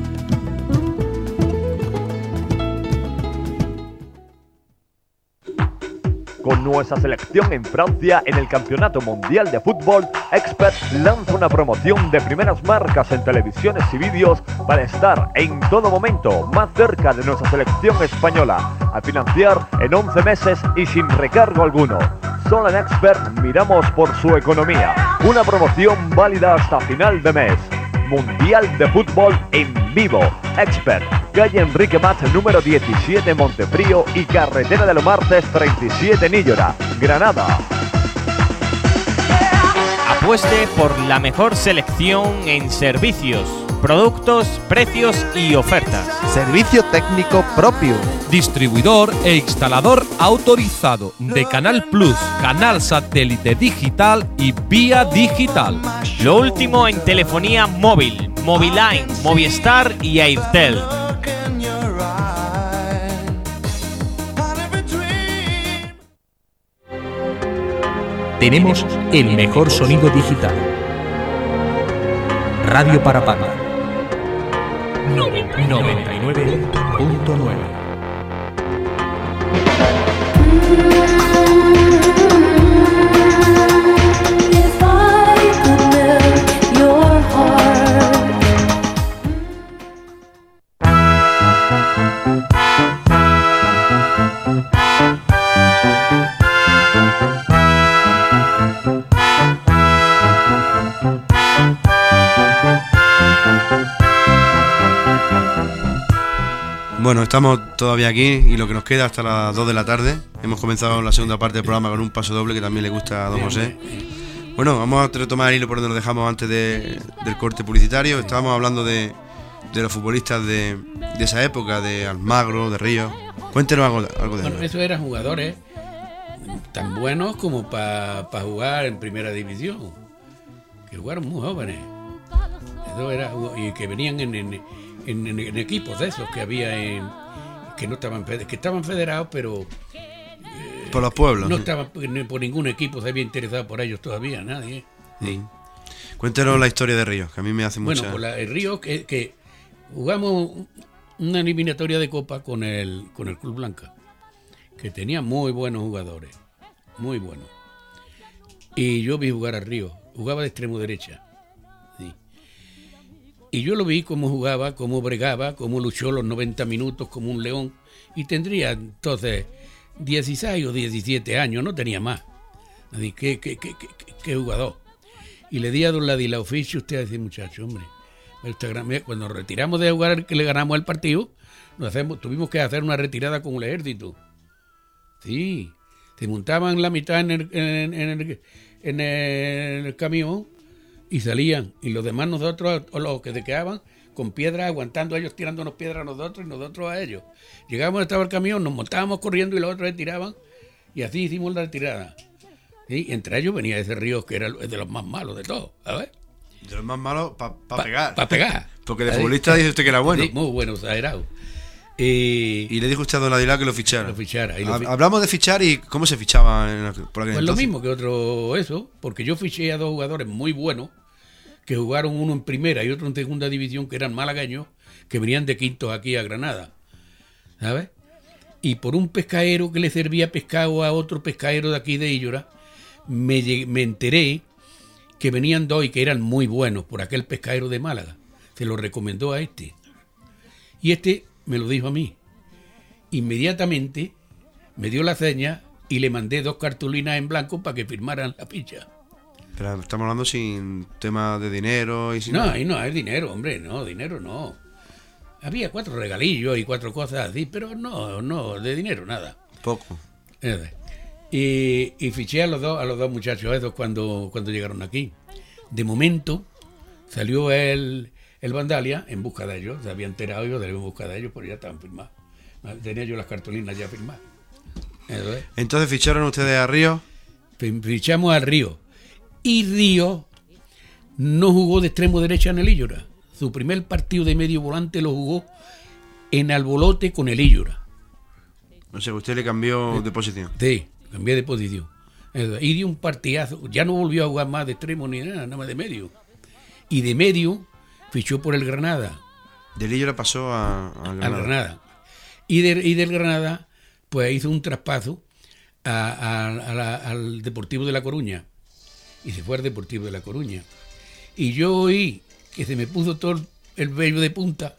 Con nuestra selección en Francia en el Campeonato Mundial de Fútbol, Expert lanza una promoción de primeras marcas en televisiones y vídeos para estar en todo momento más cerca de nuestra selección española, a financiar en 11 meses y sin recargo alguno. Solo en Expert miramos por su economía. Una promoción válida hasta final de mes. Mundial de Fútbol en vivo. Expert, calle Enrique Mat, número 17, Montefrío y carretera de los Martes 37, Níllora, Granada. Apueste por la mejor selección en servicios, productos, precios y ofertas. Servicio técnico propio. Distribuidor e instalador autorizado de Canal Plus, Canal Satélite Digital y Vía Digital. Lo último en telefonía móvil, Moviline, Movistar y Airtel. Tenemos el mejor sonido digital. Radio Parapanda 99.9. Bueno, estamos todavía aquí y lo que nos queda hasta las 2 de la tarde. Hemos comenzado la segunda parte del programa con un paso doble que también le gusta a don José. Bueno, vamos a retomar el hilo por donde nos dejamos antes del corte publicitario. Estábamos hablando de los futbolistas de esa época, de Almagro, de Ríos. Cuéntenos algo de Bueno, ellos. esos eran jugadores tan buenos como para jugar en primera división, que jugaron muy jóvenes. Eso era, y que venían en equipos de esos que había que no estaban que estaban federados, pero por los pueblos. no sí. estaban por ningún equipo se había interesado por ellos todavía nadie. Sí. Cuéntenos la historia de Ríos, que a mí me hace mucha... Bueno, pues el Ríos, que jugamos una eliminatoria de Copa con el Club Blanca, que tenía muy buenos jugadores, muy buenos. Y yo vi jugar a Ríos, jugaba de extremo derecha. Sí. Y yo lo vi cómo jugaba, cómo bregaba, cómo luchó los 90 minutos como un león. Y tendría entonces 16 o 17 años, no tenía más. Así, ¿qué jugador? Y le di a don Ladilao Fichi, usted a decir, muchacho, hombre, cuando nos retiramos de jugar, que le ganamos el partido, tuvimos que hacer una retirada con el ejército. Sí, se montaban la mitad en el camión y salían, y los demás nosotros, o los que se quedaban, con piedras, aguantando a ellos, tirándonos piedras a nosotros y nosotros a ellos. Llegábamos, estaba el camión, nos montábamos corriendo y los otros se tiraban, y así hicimos la retirada. ¿Sí? Entre ellos venía ese Ríos, que era de los más malos de todos, a ver. De los más malos para pegar. Para pegar. Porque de futbolista dice usted que era bueno. Sí, muy bueno, exagerado. Y le dijo usted a don Ladilao que lo fichara. Lo Hablamos de fichar y cómo se fichaba por aquel pues entonces. Lo mismo que otro eso, porque yo fiché a dos jugadores muy buenos, que jugaron uno en primera y otro en segunda división, que eran malagueños, que venían de quintos aquí a Granada, ¿sabes? Y por un pescadero que le servía pescado a otro pescadero de aquí de Illora, me enteré que venían dos y que eran muy buenos por aquel pescadero de Málaga. Se lo recomendó a este. Y este me lo dijo a mí. Inmediatamente me dio la seña y le mandé 2 cartulinas en blanco para que firmaran la ficha. Pero estamos hablando sin tema de dinero y sin... No, ahí no hay dinero, hombre, no, dinero no. Había 4 regalillos y 4 cosas así, pero no, de dinero nada. Poco. Y fiché a los dos muchachos esos cuando llegaron aquí. De momento salió el Vandalia en busca de ellos, se había enterado yo de en busca de ellos, pero ya estaban firmados. Tenía yo las cartulinas ya firmadas. Entonces ficharon ustedes a Ríos. Fichamos al Ríos. Y Ríos no jugó de extremo derecha en el Illora. Su primer partido de medio volante lo jugó en Albolote con el Illora. O sea, usted le cambió de posición. Sí, cambié de posición. Y dio un partidazo. Ya no volvió a jugar más de extremo ni nada más de medio. Y de medio fichó por el Granada. Del Illora pasó a Granada. Al Granada. Y del Granada, pues hizo un traspaso al Deportivo de La Coruña. Y se fue al Deportivo de La Coruña. Y yo oí que se me puso todo el vello de punta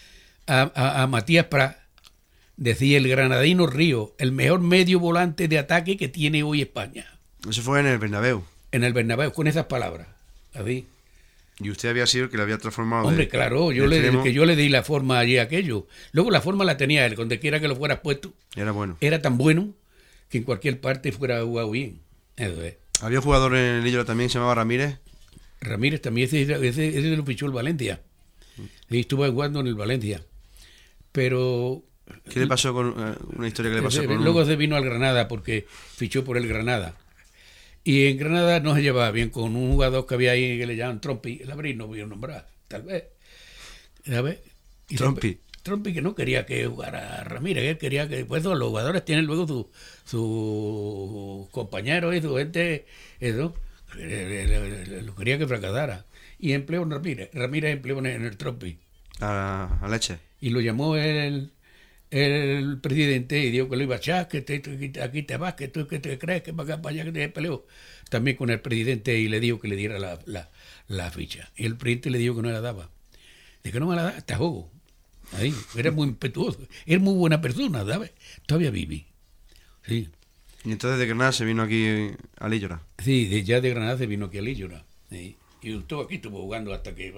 a Matías Prat. Decía el granadino Ríos, el mejor medio volante de ataque que tiene hoy España. Eso fue en el Bernabéu. En el Bernabéu, con esas palabras. Así. Y usted había sido el que le había transformado. Hombre, claro, yo le di la forma allí a aquello. Luego la forma la tenía él, donde quiera que lo fueras puesto. Era bueno. Era tan bueno que en cualquier parte fuera jugado bien. Eso es. Había un jugador en el Illora también, se llamaba Ramírez. Ramírez también, ese lo fichó el Valencia. Y estuvo jugando en el Valencia. Pero... ¿Qué le pasó con una historia que le pasó con luego se vino al Granada porque fichó por el Granada. Y en Granada no se llevaba bien con un jugador que había ahí que le llaman Trompi. El Abril no voy a nombrar, tal vez. ¿Sabes? Trompi que no quería que jugara Ramírez, él quería que... Pues los jugadores tienen luego sus compañeros y su gente, eso, lo quería que fracasara. Y empleó en Ramírez empleó en el Trompi. A Leche. Y lo llamó el presidente y dijo que lo iba a echar, que aquí te vas, que tú que te crees que para acá, para allá, que te peleó. También con el presidente y le dijo que le diera la ficha. Y el presidente le dijo que no la daba. De que no me la da, hasta juego. Ahí, era muy impetuoso. Era muy buena persona, ¿sabes? Todavía viví. Sí. Y entonces de Granada se vino aquí a Illora. Sí, ya de Granada se vino aquí a Illora. Sí. Y estuvo jugando hasta que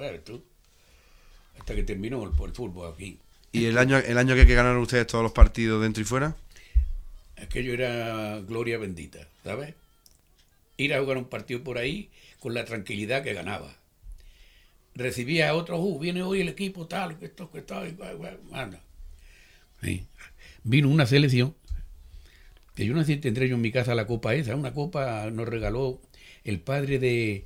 terminó el fútbol aquí. ¿Y el año que ganaron ustedes todos los partidos dentro y fuera? Aquello era gloria bendita, ¿sabes? Ir a jugar un partido por ahí con la tranquilidad que ganaba. Recibía a otros, viene hoy el equipo tal, que tal, anda. Sí. Vino una selección, que yo no sé si tendré yo en mi casa la copa esa, una copa nos regaló el padre de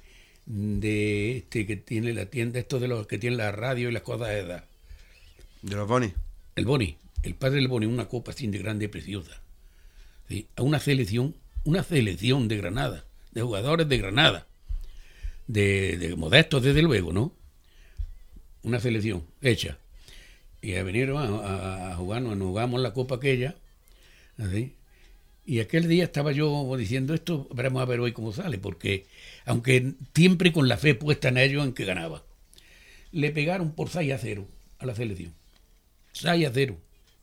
este que tiene la tienda, estos de los que tienen la radio y las cosas de edad. ¿De los Boni? El Boni, el padre del Boni, una copa así de grande y preciosa. ¿Sí? A una selección de Granada, de jugadores de Granada. de modestos, desde luego, ¿no? Una selección hecha. Y vinieron a jugarnos, nos jugamos la copa aquella, así. Y aquel día estaba yo diciendo, esto veremos a ver hoy cómo sale, porque aunque siempre con la fe puesta en ellos en que ganaba, le pegaron por 6-0 a la selección. 6-0.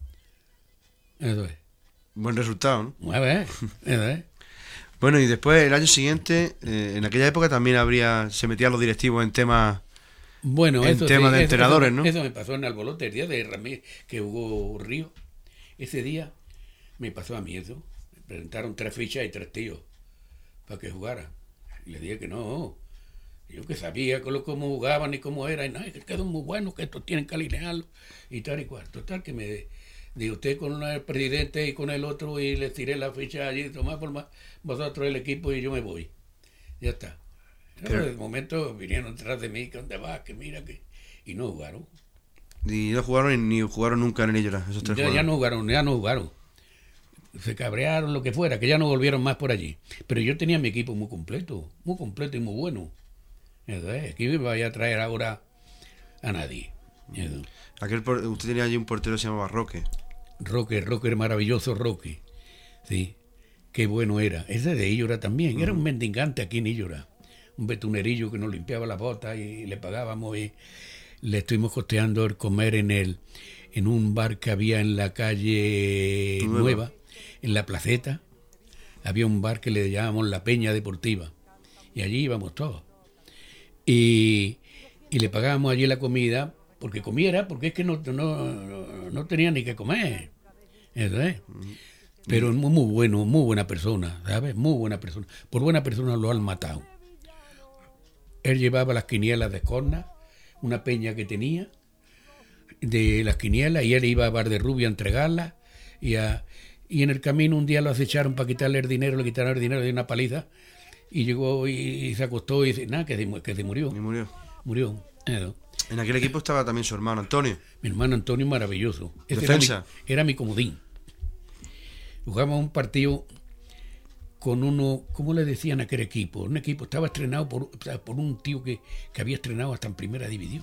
Eso es. Buen resultado, ¿no? A ver, eso es. Bueno, y después el año siguiente, en aquella época también se metían los directivos en temas... Bueno, en temas de entrenadores, eso, ¿no? Eso me pasó en Albolote, el día de Ramírez, que jugó Río. Ese día me pasó a mí eso. Me presentaron 3 fichas y 3 tíos para que jugara. Y le dije que no. Yo que sabía cómo jugaban y cómo era. Y no, es que quedó muy bueno, que estos tienen que alinearlo. Y tal y cual. Total, que me di usted con el presidente y con el otro y les tiré la ficha allí. Tomá por más vosotros el equipo y yo me voy. Ya está. Pero de momento vinieron detrás de mí, que dónde vas, que mira, que... Y no jugaron. Y no jugaron ni jugaron nunca en el Illora, esos 3 ya no jugaron. Se cabrearon, lo que fuera, que ya no volvieron más por allí. Pero yo tenía mi equipo muy completo y muy bueno. Eso es, aquí me vaya a traer ahora a nadie. Eso. Usted tenía allí un portero que se llamaba Roque. Roque, maravilloso Roque. Sí, qué bueno era. Ese de Illora también, era un mendigante aquí en Illora. Un betunerillo que nos limpiaba las botas y le pagábamos y le estuvimos costeando el comer en un bar que había en la calle Nueva, en la Placeta. Había un bar que le llamábamos La Peña Deportiva y allí íbamos todos. Y le pagábamos allí la comida porque comiera, porque es que no tenía ni que comer. Eso es. Pero muy bueno, muy buena persona, ¿sabes? Muy buena persona. Por buena persona lo han matado. Él llevaba las quinielas de Escorna, una peña que tenía de las quinielas, y él iba a Valderrubio a entregarlas, y en el camino un día lo acecharon para quitarle el dinero, le quitaron el dinero de una paliza, y llegó y se acostó y dice, nada, que se murió. Y murió. Murió. En aquel equipo estaba también su hermano Antonio. Mi hermano Antonio, maravilloso. Defensa. Era mi comodín. Jugamos un partido con uno, ¿cómo le decían a aquel equipo? Un equipo estaba estrenado por un tío que había estrenado hasta en primera división.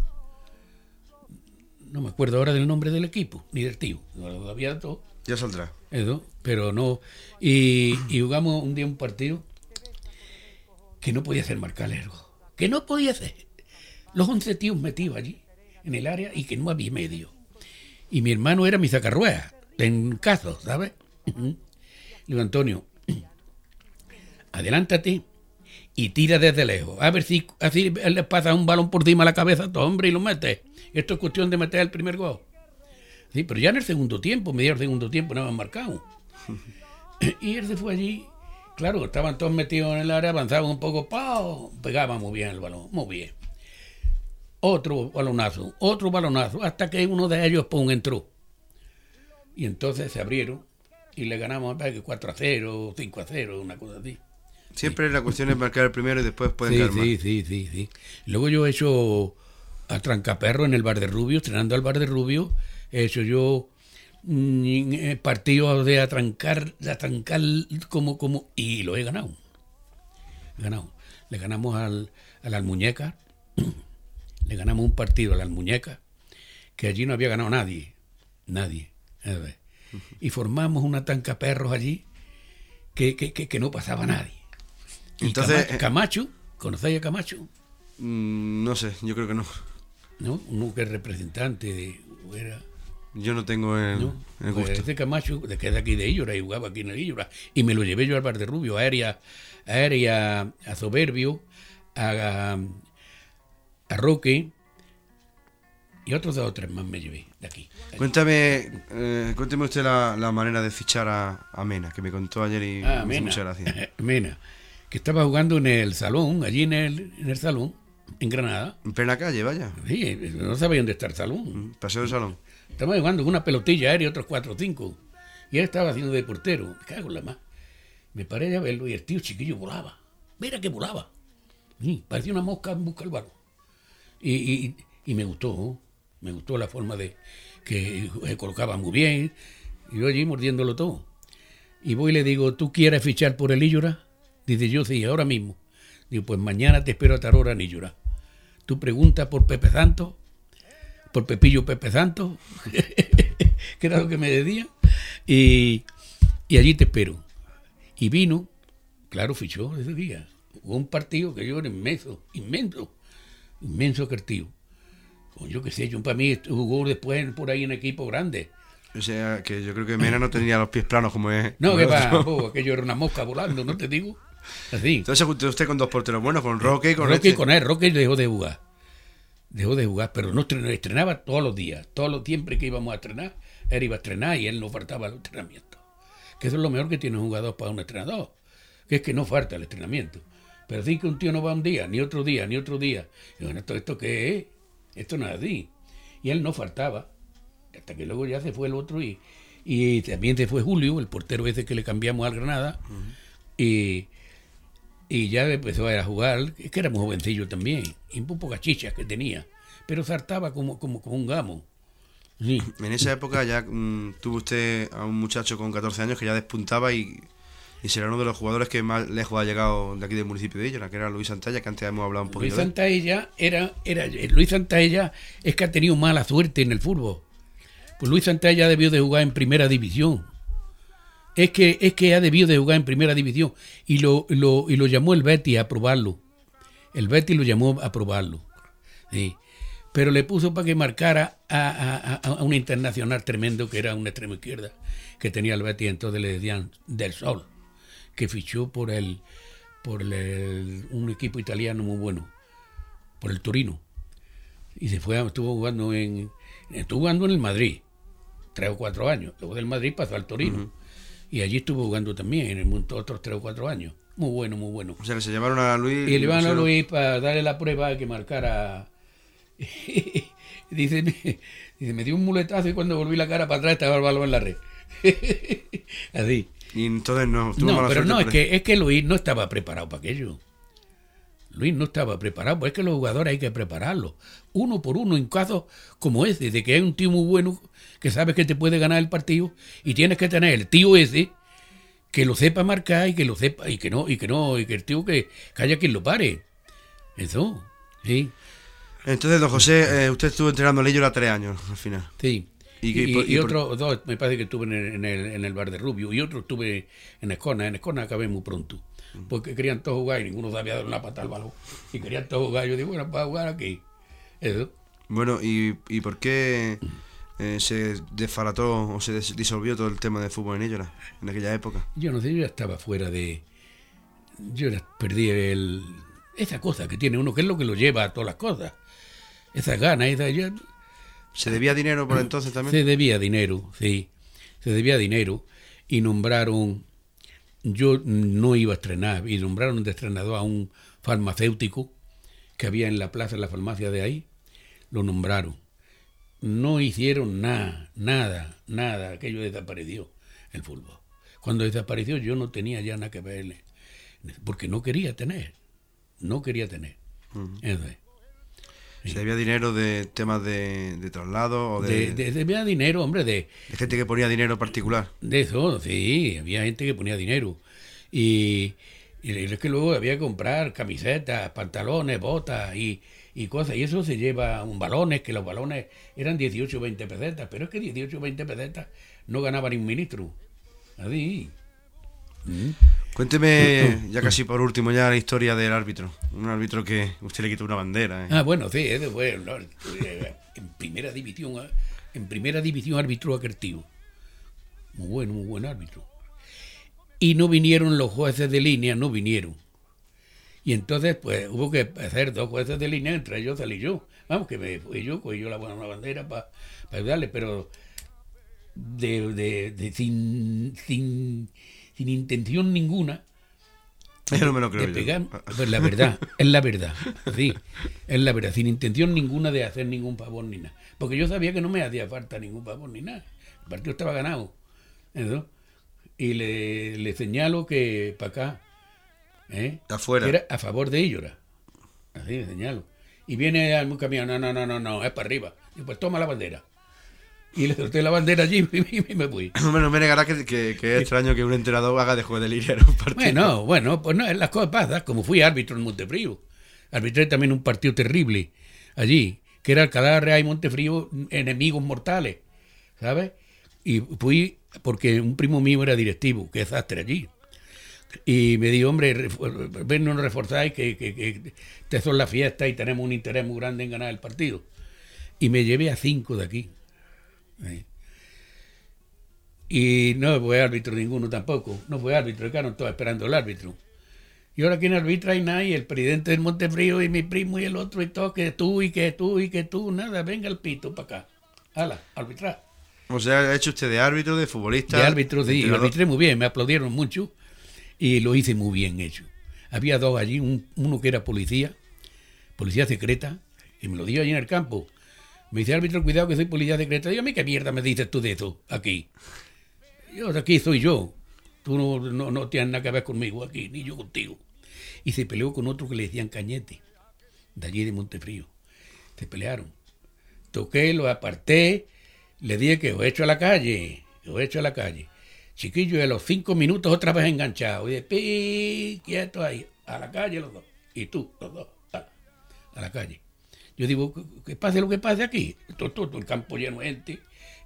No me acuerdo ahora del nombre del equipo, ni del tío. Lo había todo. Ya saldrá. Eso, pero no. Y jugamos un día un partido que no podía hacer marcar largo. Que no podía hacer. Los 11 tíos metidos allí, en el área, y que no había medio. Y mi hermano era mi sacarruedas, en caso, ¿sabes? Le digo, Antonio, adelántate y tira desde lejos. A ver si así le pasa un balón por encima de la cabeza a tu hombre y lo mete. Esto es cuestión de meter el primer gol. Sí, pero ya en el segundo tiempo, medio del segundo tiempo, no habían marcado. Y él se fue allí. Claro, estaban todos metidos en el área, avanzaban un poco, ¡pau! Pegaban muy bien el balón, muy bien. Otro balonazo, hasta que uno de ellos, ¡pum!, entró. Y entonces se abrieron y le ganamos 4-0, 5-0, una cosa así. Siempre la cuestión es marcar el primero y después pueden caer más. Sí. Luego yo he hecho a Trancaperro en el Valderrubio, estrenando al Valderrubio, he hecho yo partidos de atrancar como y lo he ganado. Le ganamos a las Muñecas, le ganamos un partido a las Muñecas, que allí no había ganado nadie. Y formamos una Trancaperros allí que no pasaba nadie. Y entonces, Camacho, ¿conocéis a Camacho? No sé, yo creo que no. ¿No? Uno que es representante de... Yo no tengo el gusto. Pues ese Camacho, que es de aquí de Illora, y jugaba aquí en el Illora, y me lo llevé yo al Valderrubio, a Soberbio, a Roque, y otros 2 o 3 más me llevé de aquí. Cuénteme usted la manera de fichar a Mena, que me contó ayer y me hizo mucha gracia. Mena, que estaba jugando en el salón, allí en el salón, en Granada. En plena calle, vaya. Sí, no sabía dónde está el salón. Paseo del salón. Estaba jugando con una pelotilla aérea y otros 4 o 5. Y él estaba haciendo de portero. Me cago en la más. Me paré a verlo y el tío chiquillo volaba. Mira que volaba. Sí, parecía una mosca en busca del balón. Y me gustó. Me gustó la forma de que se colocaba muy bien. Y yo allí mordiéndolo todo. Y voy y le digo, ¿tú quieres fichar por el Illora? Dice, yo sí, ahora mismo. Digo, pues mañana te espero a tal hora ni llorar. Tú preguntas por Pepe Santos, por Pepillo Pepe Santos, que era lo que me decía, y allí te espero. Y vino, claro, fichó ese día. Jugó un partido que yo era inmenso que el tío. Pues yo qué sé, yo para mí jugó después por ahí en equipo grande. O sea, que yo creo que Mena no tenía los pies planos como es. No, que va, aquello era una mosca volando, no te digo. Así. Entonces se juntó usted con dos porteros buenos, con Roque y con Roque dejó de jugar. Pero no estrenaba todos los días. Siempre que íbamos a estrenar, él iba a estrenar y él no faltaba el entrenamiento. Que eso es lo mejor que tiene un jugador para un entrenador, que es que no falta el entrenamiento. Pero sí que un tío no va un día, ni otro día. Y bueno, ¿esto qué es? Esto no es así. Y él no faltaba, hasta que luego ya se fue el otro y también se fue Julio, el portero ese que le cambiamos al Granada, y ya empezó a jugar, es que éramos jovencillos también, y un poco chichas que tenía, pero saltaba como un gamo. Sí. En esa época ya tuvo usted a un muchacho con 14 años que ya despuntaba y será uno de los jugadores que más lejos ha llegado de aquí del municipio de Illora, que era Luis Santaella, que antes hemos hablado un poquito Luis Santaella Luis Santaella es que ha tenido mala suerte en el fútbol. Pues Luis Santaella debió de jugar en primera división. Es que ha debido de jugar en primera división y lo llamó el Betis a probarlo. El Betis lo llamó a probarlo. Sí. Pero le puso para que marcara a un internacional tremendo que era un extremo izquierda que tenía el Betis, entonces le decían Del Sol, que fichó por un equipo italiano muy bueno, por el Torino. Y estuvo jugando en el Madrid 3 o 4 años. Luego del Madrid pasó al Torino. Y allí estuvo jugando también en el mundo otros 3 o 4 años. Muy bueno. O sea, que se llamaron a Luis. Y le iban a Luis para darle la prueba que marcara. dice, me dio un muletazo y cuando volví la cara para atrás estaba el balón en la red. Así. Y entonces no. Pero no, es que Luis no estaba preparado para aquello. Luis no estaba preparado, pues es que los jugadores hay que prepararlos, uno por uno, en casos como ese, de que hay un tío muy bueno que sabe que te puede ganar el partido y tienes que tener el tío ese que lo sepa marcar y que lo sepa y que el tío que haya quien lo pare. Eso, sí. Entonces, don José, usted estuvo entrenando en Illora 3 años al final. Sí. Y otros 2, me parece que estuve en el Bar de Rubio, y otro estuve en Escona. En Escona acabé muy pronto, porque querían todos jugar y ninguno sabía dar una pata al balón. Y querían todos jugar. Yo digo, bueno, para jugar aquí. Eso. Bueno, ¿y por qué se desfarató o se disolvió todo el tema del fútbol en Illora en aquella época? Yo no sé, yo ya estaba fuera de... Yo perdí esa cosa que tiene uno, que es lo que lo lleva a todas las cosas. Esas ganas, ¿Se debía dinero por entonces también? Se debía dinero, sí. Se debía dinero. Y nombraron... Yo no iba a estrenar. Y nombraron de estrenador a un farmacéutico que había en la plaza, en la farmacia de ahí. Lo nombraron. No hicieron nada. Aquello desapareció, el fútbol. Cuando desapareció yo no tenía ya nada que verle. Porque no quería tener. Eso es. ¿Se debía dinero de temas de traslado? O debía dinero, hombre, de gente que ponía dinero particular. De eso, sí, había gente que ponía dinero. Y es que luego había que comprar camisetas, pantalones, botas y cosas. Y eso se lleva balones, que los balones eran 18 o 20 pesetas. Pero es que 18 o 20 pesetas no ganaba ni un ministro. Así. Cuénteme, ya casi por último, ya la historia del árbitro. Un árbitro que usted le quitó una bandera. Bueno, sí, ese fue en primera división arbitró aquel tío. Muy buen árbitro. Y no vinieron los jueces de línea, no vinieron. Y entonces, pues, hubo que hacer 2 jueces de línea, entre ellos salí yo. Vamos, que me fui yo, cogí yo la buena bandera para ayudarle, pero sin intención ninguna. Yo no me lo creo. Pues la verdad, es la verdad. Sí, es la verdad, sin intención ninguna de hacer ningún favor ni nada. Porque yo sabía que no me hacía falta ningún favor ni nada. El partido estaba ganado. ¿Eso? Y le señalo que para acá, afuera, era a favor de Illora. Así le señalo. Y viene un camión, no, es para arriba. Y pues toma la bandera. Y le solté la bandera allí y me fui. Bueno, me negará que es extraño que un entrenador haga de juez de línea en un partido. Bueno, pues no, las cosas pasan. Como fui árbitro en Montefrío. Arbitré también un partido terrible allí, que era Alcalá Real y Montefrío, enemigos mortales, ¿sabes? Y fui porque un primo mío era directivo, que es sastre allí. Y me dijo, hombre, ven, no nos reforzáis, que te son la fiesta y tenemos un interés muy grande en ganar el partido. Y me llevé a 5 de aquí. Y no fue árbitro ninguno tampoco. No fue árbitro, quedaron todos esperando el árbitro. Y ahora quién arbitra y nadie, el presidente del Montefrío y mi primo y el otro y todo, que tú, nada, venga el pito para acá. Hala, arbitrar. O sea, ¿ha hecho usted de árbitro, de futbolista? De árbitro, sí, lo arbitré muy bien, me aplaudieron mucho y lo hice muy bien hecho. Había 2 allí, uno que era policía secreta, y me lo dio allí en el campo. Me dice, árbitro, cuidado que soy policía secreta. Digo, ¿a mí qué mierda me dices tú de eso aquí? Yo, aquí soy yo. Tú no tienes nada que ver conmigo aquí, ni yo contigo. Y se peleó con otro que le decían Cañete, de allí de Montefrío. Se pelearon. Toqué, lo aparté, le dije que os echo a la calle. Chiquillo, y a los 5 minutos otra vez enganchado. Y dije, quieto ahí, a la calle los 2. Y tú, los 2, a la calle. Yo digo, que pase lo que pase aquí. Todo el campo lleno de gente.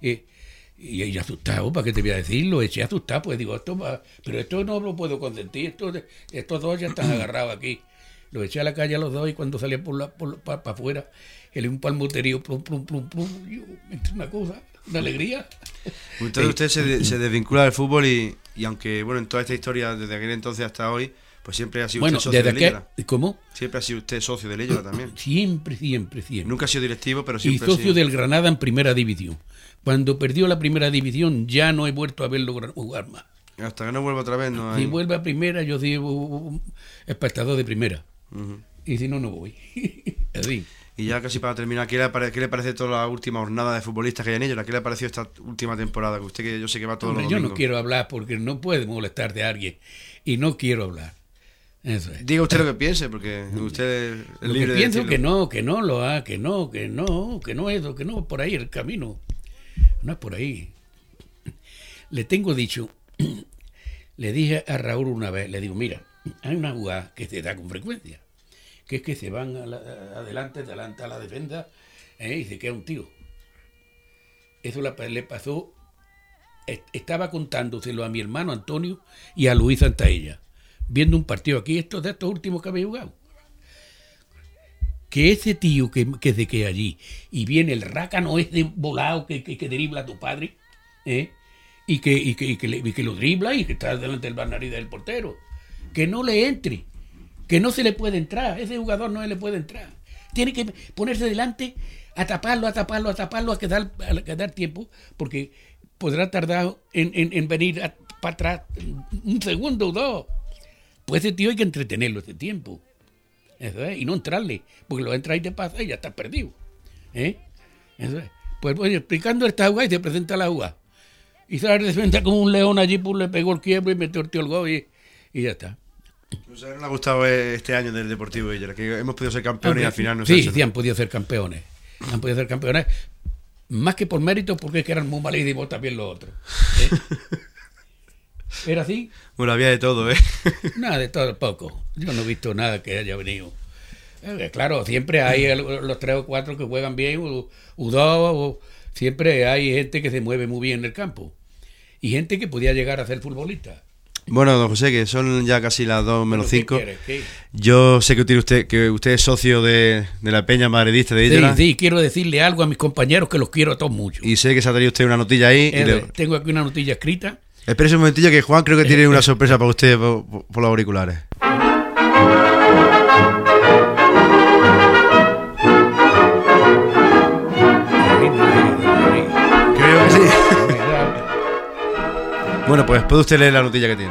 Y asustado, ¿para qué te voy a decir? Lo eché asustado, pues digo, pero esto no lo puedo consentir, estos 2 ya están agarrados aquí. Lo eché a la calle a los 2 y cuando salía para afuera, el un palmoterío, plum, yo, una cosa, una alegría. Entonces usted se desvincula del fútbol y aunque, bueno, en toda esta historia, desde aquel entonces hasta hoy, pues siempre ha sido usted socio de Leyora. ¿Cómo? Siempre ha sido usted socio de Leyora también. Siempre. Nunca ha sido directivo, pero siempre y socio del Granada en primera división. Cuando perdió la primera división ya no he vuelto a verlo jugar más. Hasta que no vuelva otra vez no hay... Si vuelve a primera, yo soy espectador de primera. Y si no, no voy. Así. Y ya casi para terminar, ¿qué le parece toda la última jornada de futbolistas que hay en Leyora? ¿Qué le ha parecido esta última temporada? Que usted, que yo sé que va todos los domingos. Yo no quiero hablar porque no puede molestar de alguien. Y no quiero hablar. Eso es. Diga usted lo que piense, porque usted es libre de pienso decirlo. que no lo ha, que no eso, que no por ahí el camino. No es por ahí. Le tengo dicho, le dije a Raúl una vez, le digo, mira, hay una jugada que se da con frecuencia, que es que se van adelante a la defensa y se queda un tiro. Eso le pasó, estaba contándoselo a mi hermano Antonio y a Luis Santaella, viendo un partido aquí, estos últimos que había jugado. Que ese tío que se queda allí y viene el rácano ese volado que dribla a tu padre, y que lo dribla y que está delante del barnarí del portero, que no le entre, que no se le puede entrar, ese jugador no se le puede entrar, tiene que ponerse delante a taparlo, a quedar tiempo, porque podrá tardar en venir para atrás 1 segundo o 2. Pues ese tío hay que entretenerlo ese tiempo. Eso es, y no entrarle, porque lo entra y te pasa y ya estás perdido. Eso es. Pues voy explicando esta jugada y se presenta la jugada. Y sale de defensa como un león allí, pues le pegó el quiebro y metió el gol y ya está. O sea, ¿no le ha gustado este año del Deportivo Leyora? Que hemos podido ser campeones y al final no se ha hecho. Sí, han podido ser campeones. Han podido ser campeones, más que por mérito, porque es que eran muy malísimos también los otros. ¿Era así? Bueno, había de todo, Nada, de todo poco. Yo no he visto nada que haya venido. Claro, siempre hay los 3 o 4 que juegan bien, o 2, siempre hay gente que se mueve muy bien en el campo. Y gente que podía llegar a ser futbolista. Bueno, don José, que son ya casi las 2 menos 5. Yo sé que usted es socio de la Peña Madridista de Leyora. Sí, quiero decirle algo a mis compañeros que los quiero a todos mucho. Y sé que se ha traído usted una notilla ahí. Tengo aquí una notilla escrita. Espérese un momentillo que Juan creo que tiene una sorpresa para usted por los auriculares. Creo que sí. Bueno, pues puede usted leer la notilla que tiene.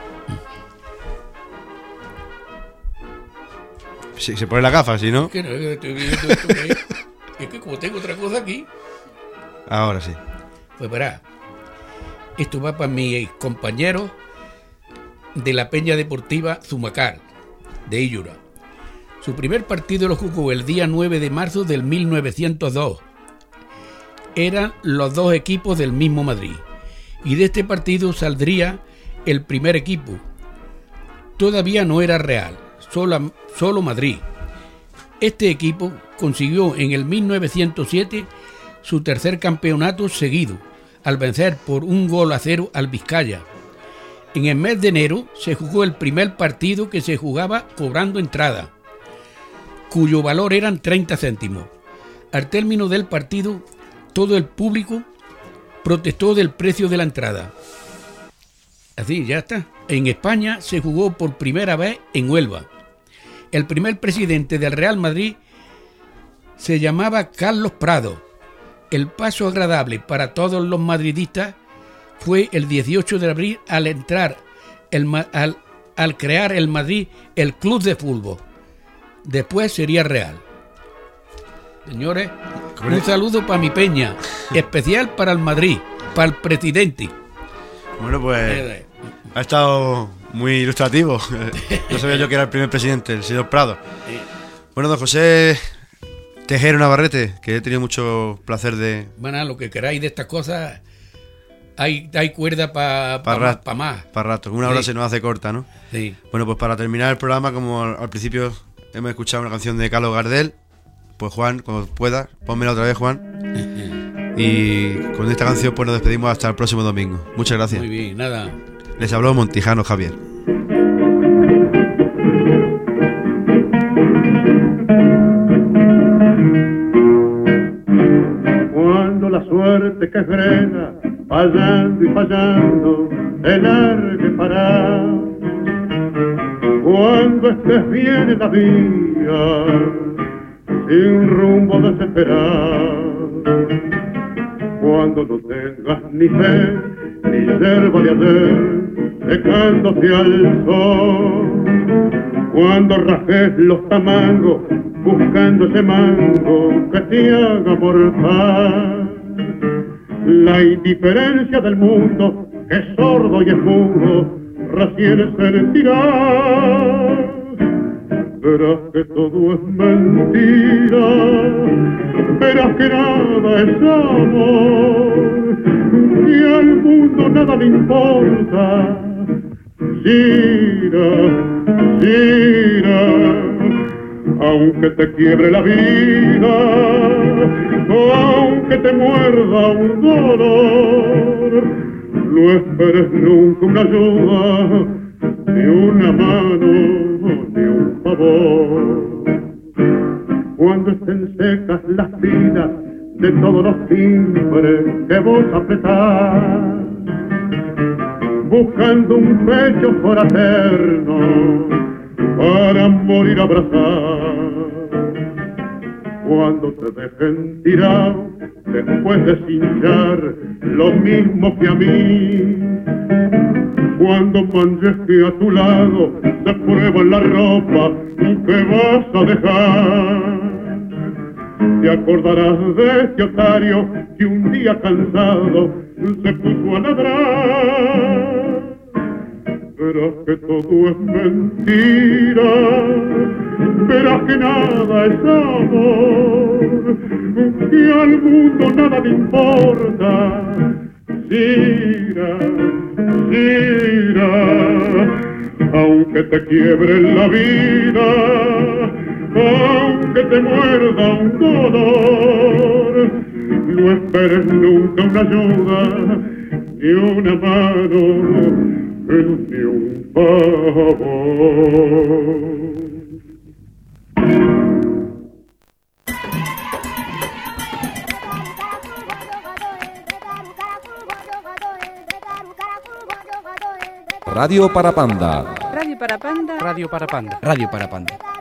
Sí, se pone la gafa, ¿sí, no? Que no, estoy viendo esto que es que como tengo otra cosa aquí. Ahora sí. Pues verá. Esto va para mis compañeros de la Peña Deportiva Zumacar, de Illura. Su primer partido lo jugó el día 9 de marzo del 1902. eran los dos equipos del mismo Madrid, y de este partido saldría el primer equipo. Todavía no era Real, solo Madrid. Este equipo consiguió en el 1907 su tercer campeonato seguido, al vencer por 1-0 al Vizcaya. En el mes de enero se jugó el primer partido, que se jugaba cobrando entrada, cuyo valor eran 30 céntimos. Al término del partido, todo el público protestó del precio de la entrada. Así, ya está. En España se jugó por primera vez en Huelva. El primer presidente del Real Madrid se llamaba Carlos Prado. El paso agradable para todos los madridistas fue el 18 de abril al crear el Madrid el club de fútbol. Después sería Real. Señores, un saludo para mi peña, especial para el Madrid, para el presidente. Bueno, pues ha estado muy ilustrativo. No sabía yo que era el primer presidente, el señor Prado. Bueno, don José Tejero Navarrete, que he tenido mucho placer de... Bueno, lo que queráis de estas cosas, hay cuerda para más. Para rato, una hora se nos hace corta, ¿no? Sí. Bueno, pues para terminar el programa, como al principio hemos escuchado una canción de Carlos Gardel, pues Juan, cuando puedas, pónmela otra vez, Juan. Y con esta canción pues nos despedimos hasta el próximo domingo. Muchas gracias. Muy bien, nada. Les habló Montijano Javier. Cuando la suerte que frena, fallando y fallando, el arque para. Cuando estés bien en la vía, sin rumbo desesperado, cuando no tengas ni fe, ni yerba de hacer, secándose al sol, cuando rajes los tamangos, buscando ese mango que te haga mortal. La indiferencia del mundo, que es sordo y es mudo, recién sentirá. Verás que todo es mentira, verás que nada es amor, que al mundo nada le importa. Gira, gira, aunque te quiebre la vida, o aunque te muerda un dolor, no esperes nunca una ayuda, ni una mano, ni un favor. Cuando estén secas las vidas de todos los timbres que vos apretás, buscando un pecho fraterno para morir abrazado, cuando te dejen tirado después de cinchar lo mismo que a mí, cuando manches que a tu lado se prueba la ropa que vas a dejar, te acordarás de ese otario que un día cansado se puso a ladrar. Verás que todo es mentira, verás que nada es amor, que al mundo nada le importa. Gira, gira, aunque te quiebre la vida, aunque te muerda un dolor, no esperes nunca una ayuda, ni una mano, ni un favor. Radio para Panda. Radio para Panda. Radio para Panda. Radio para Panda.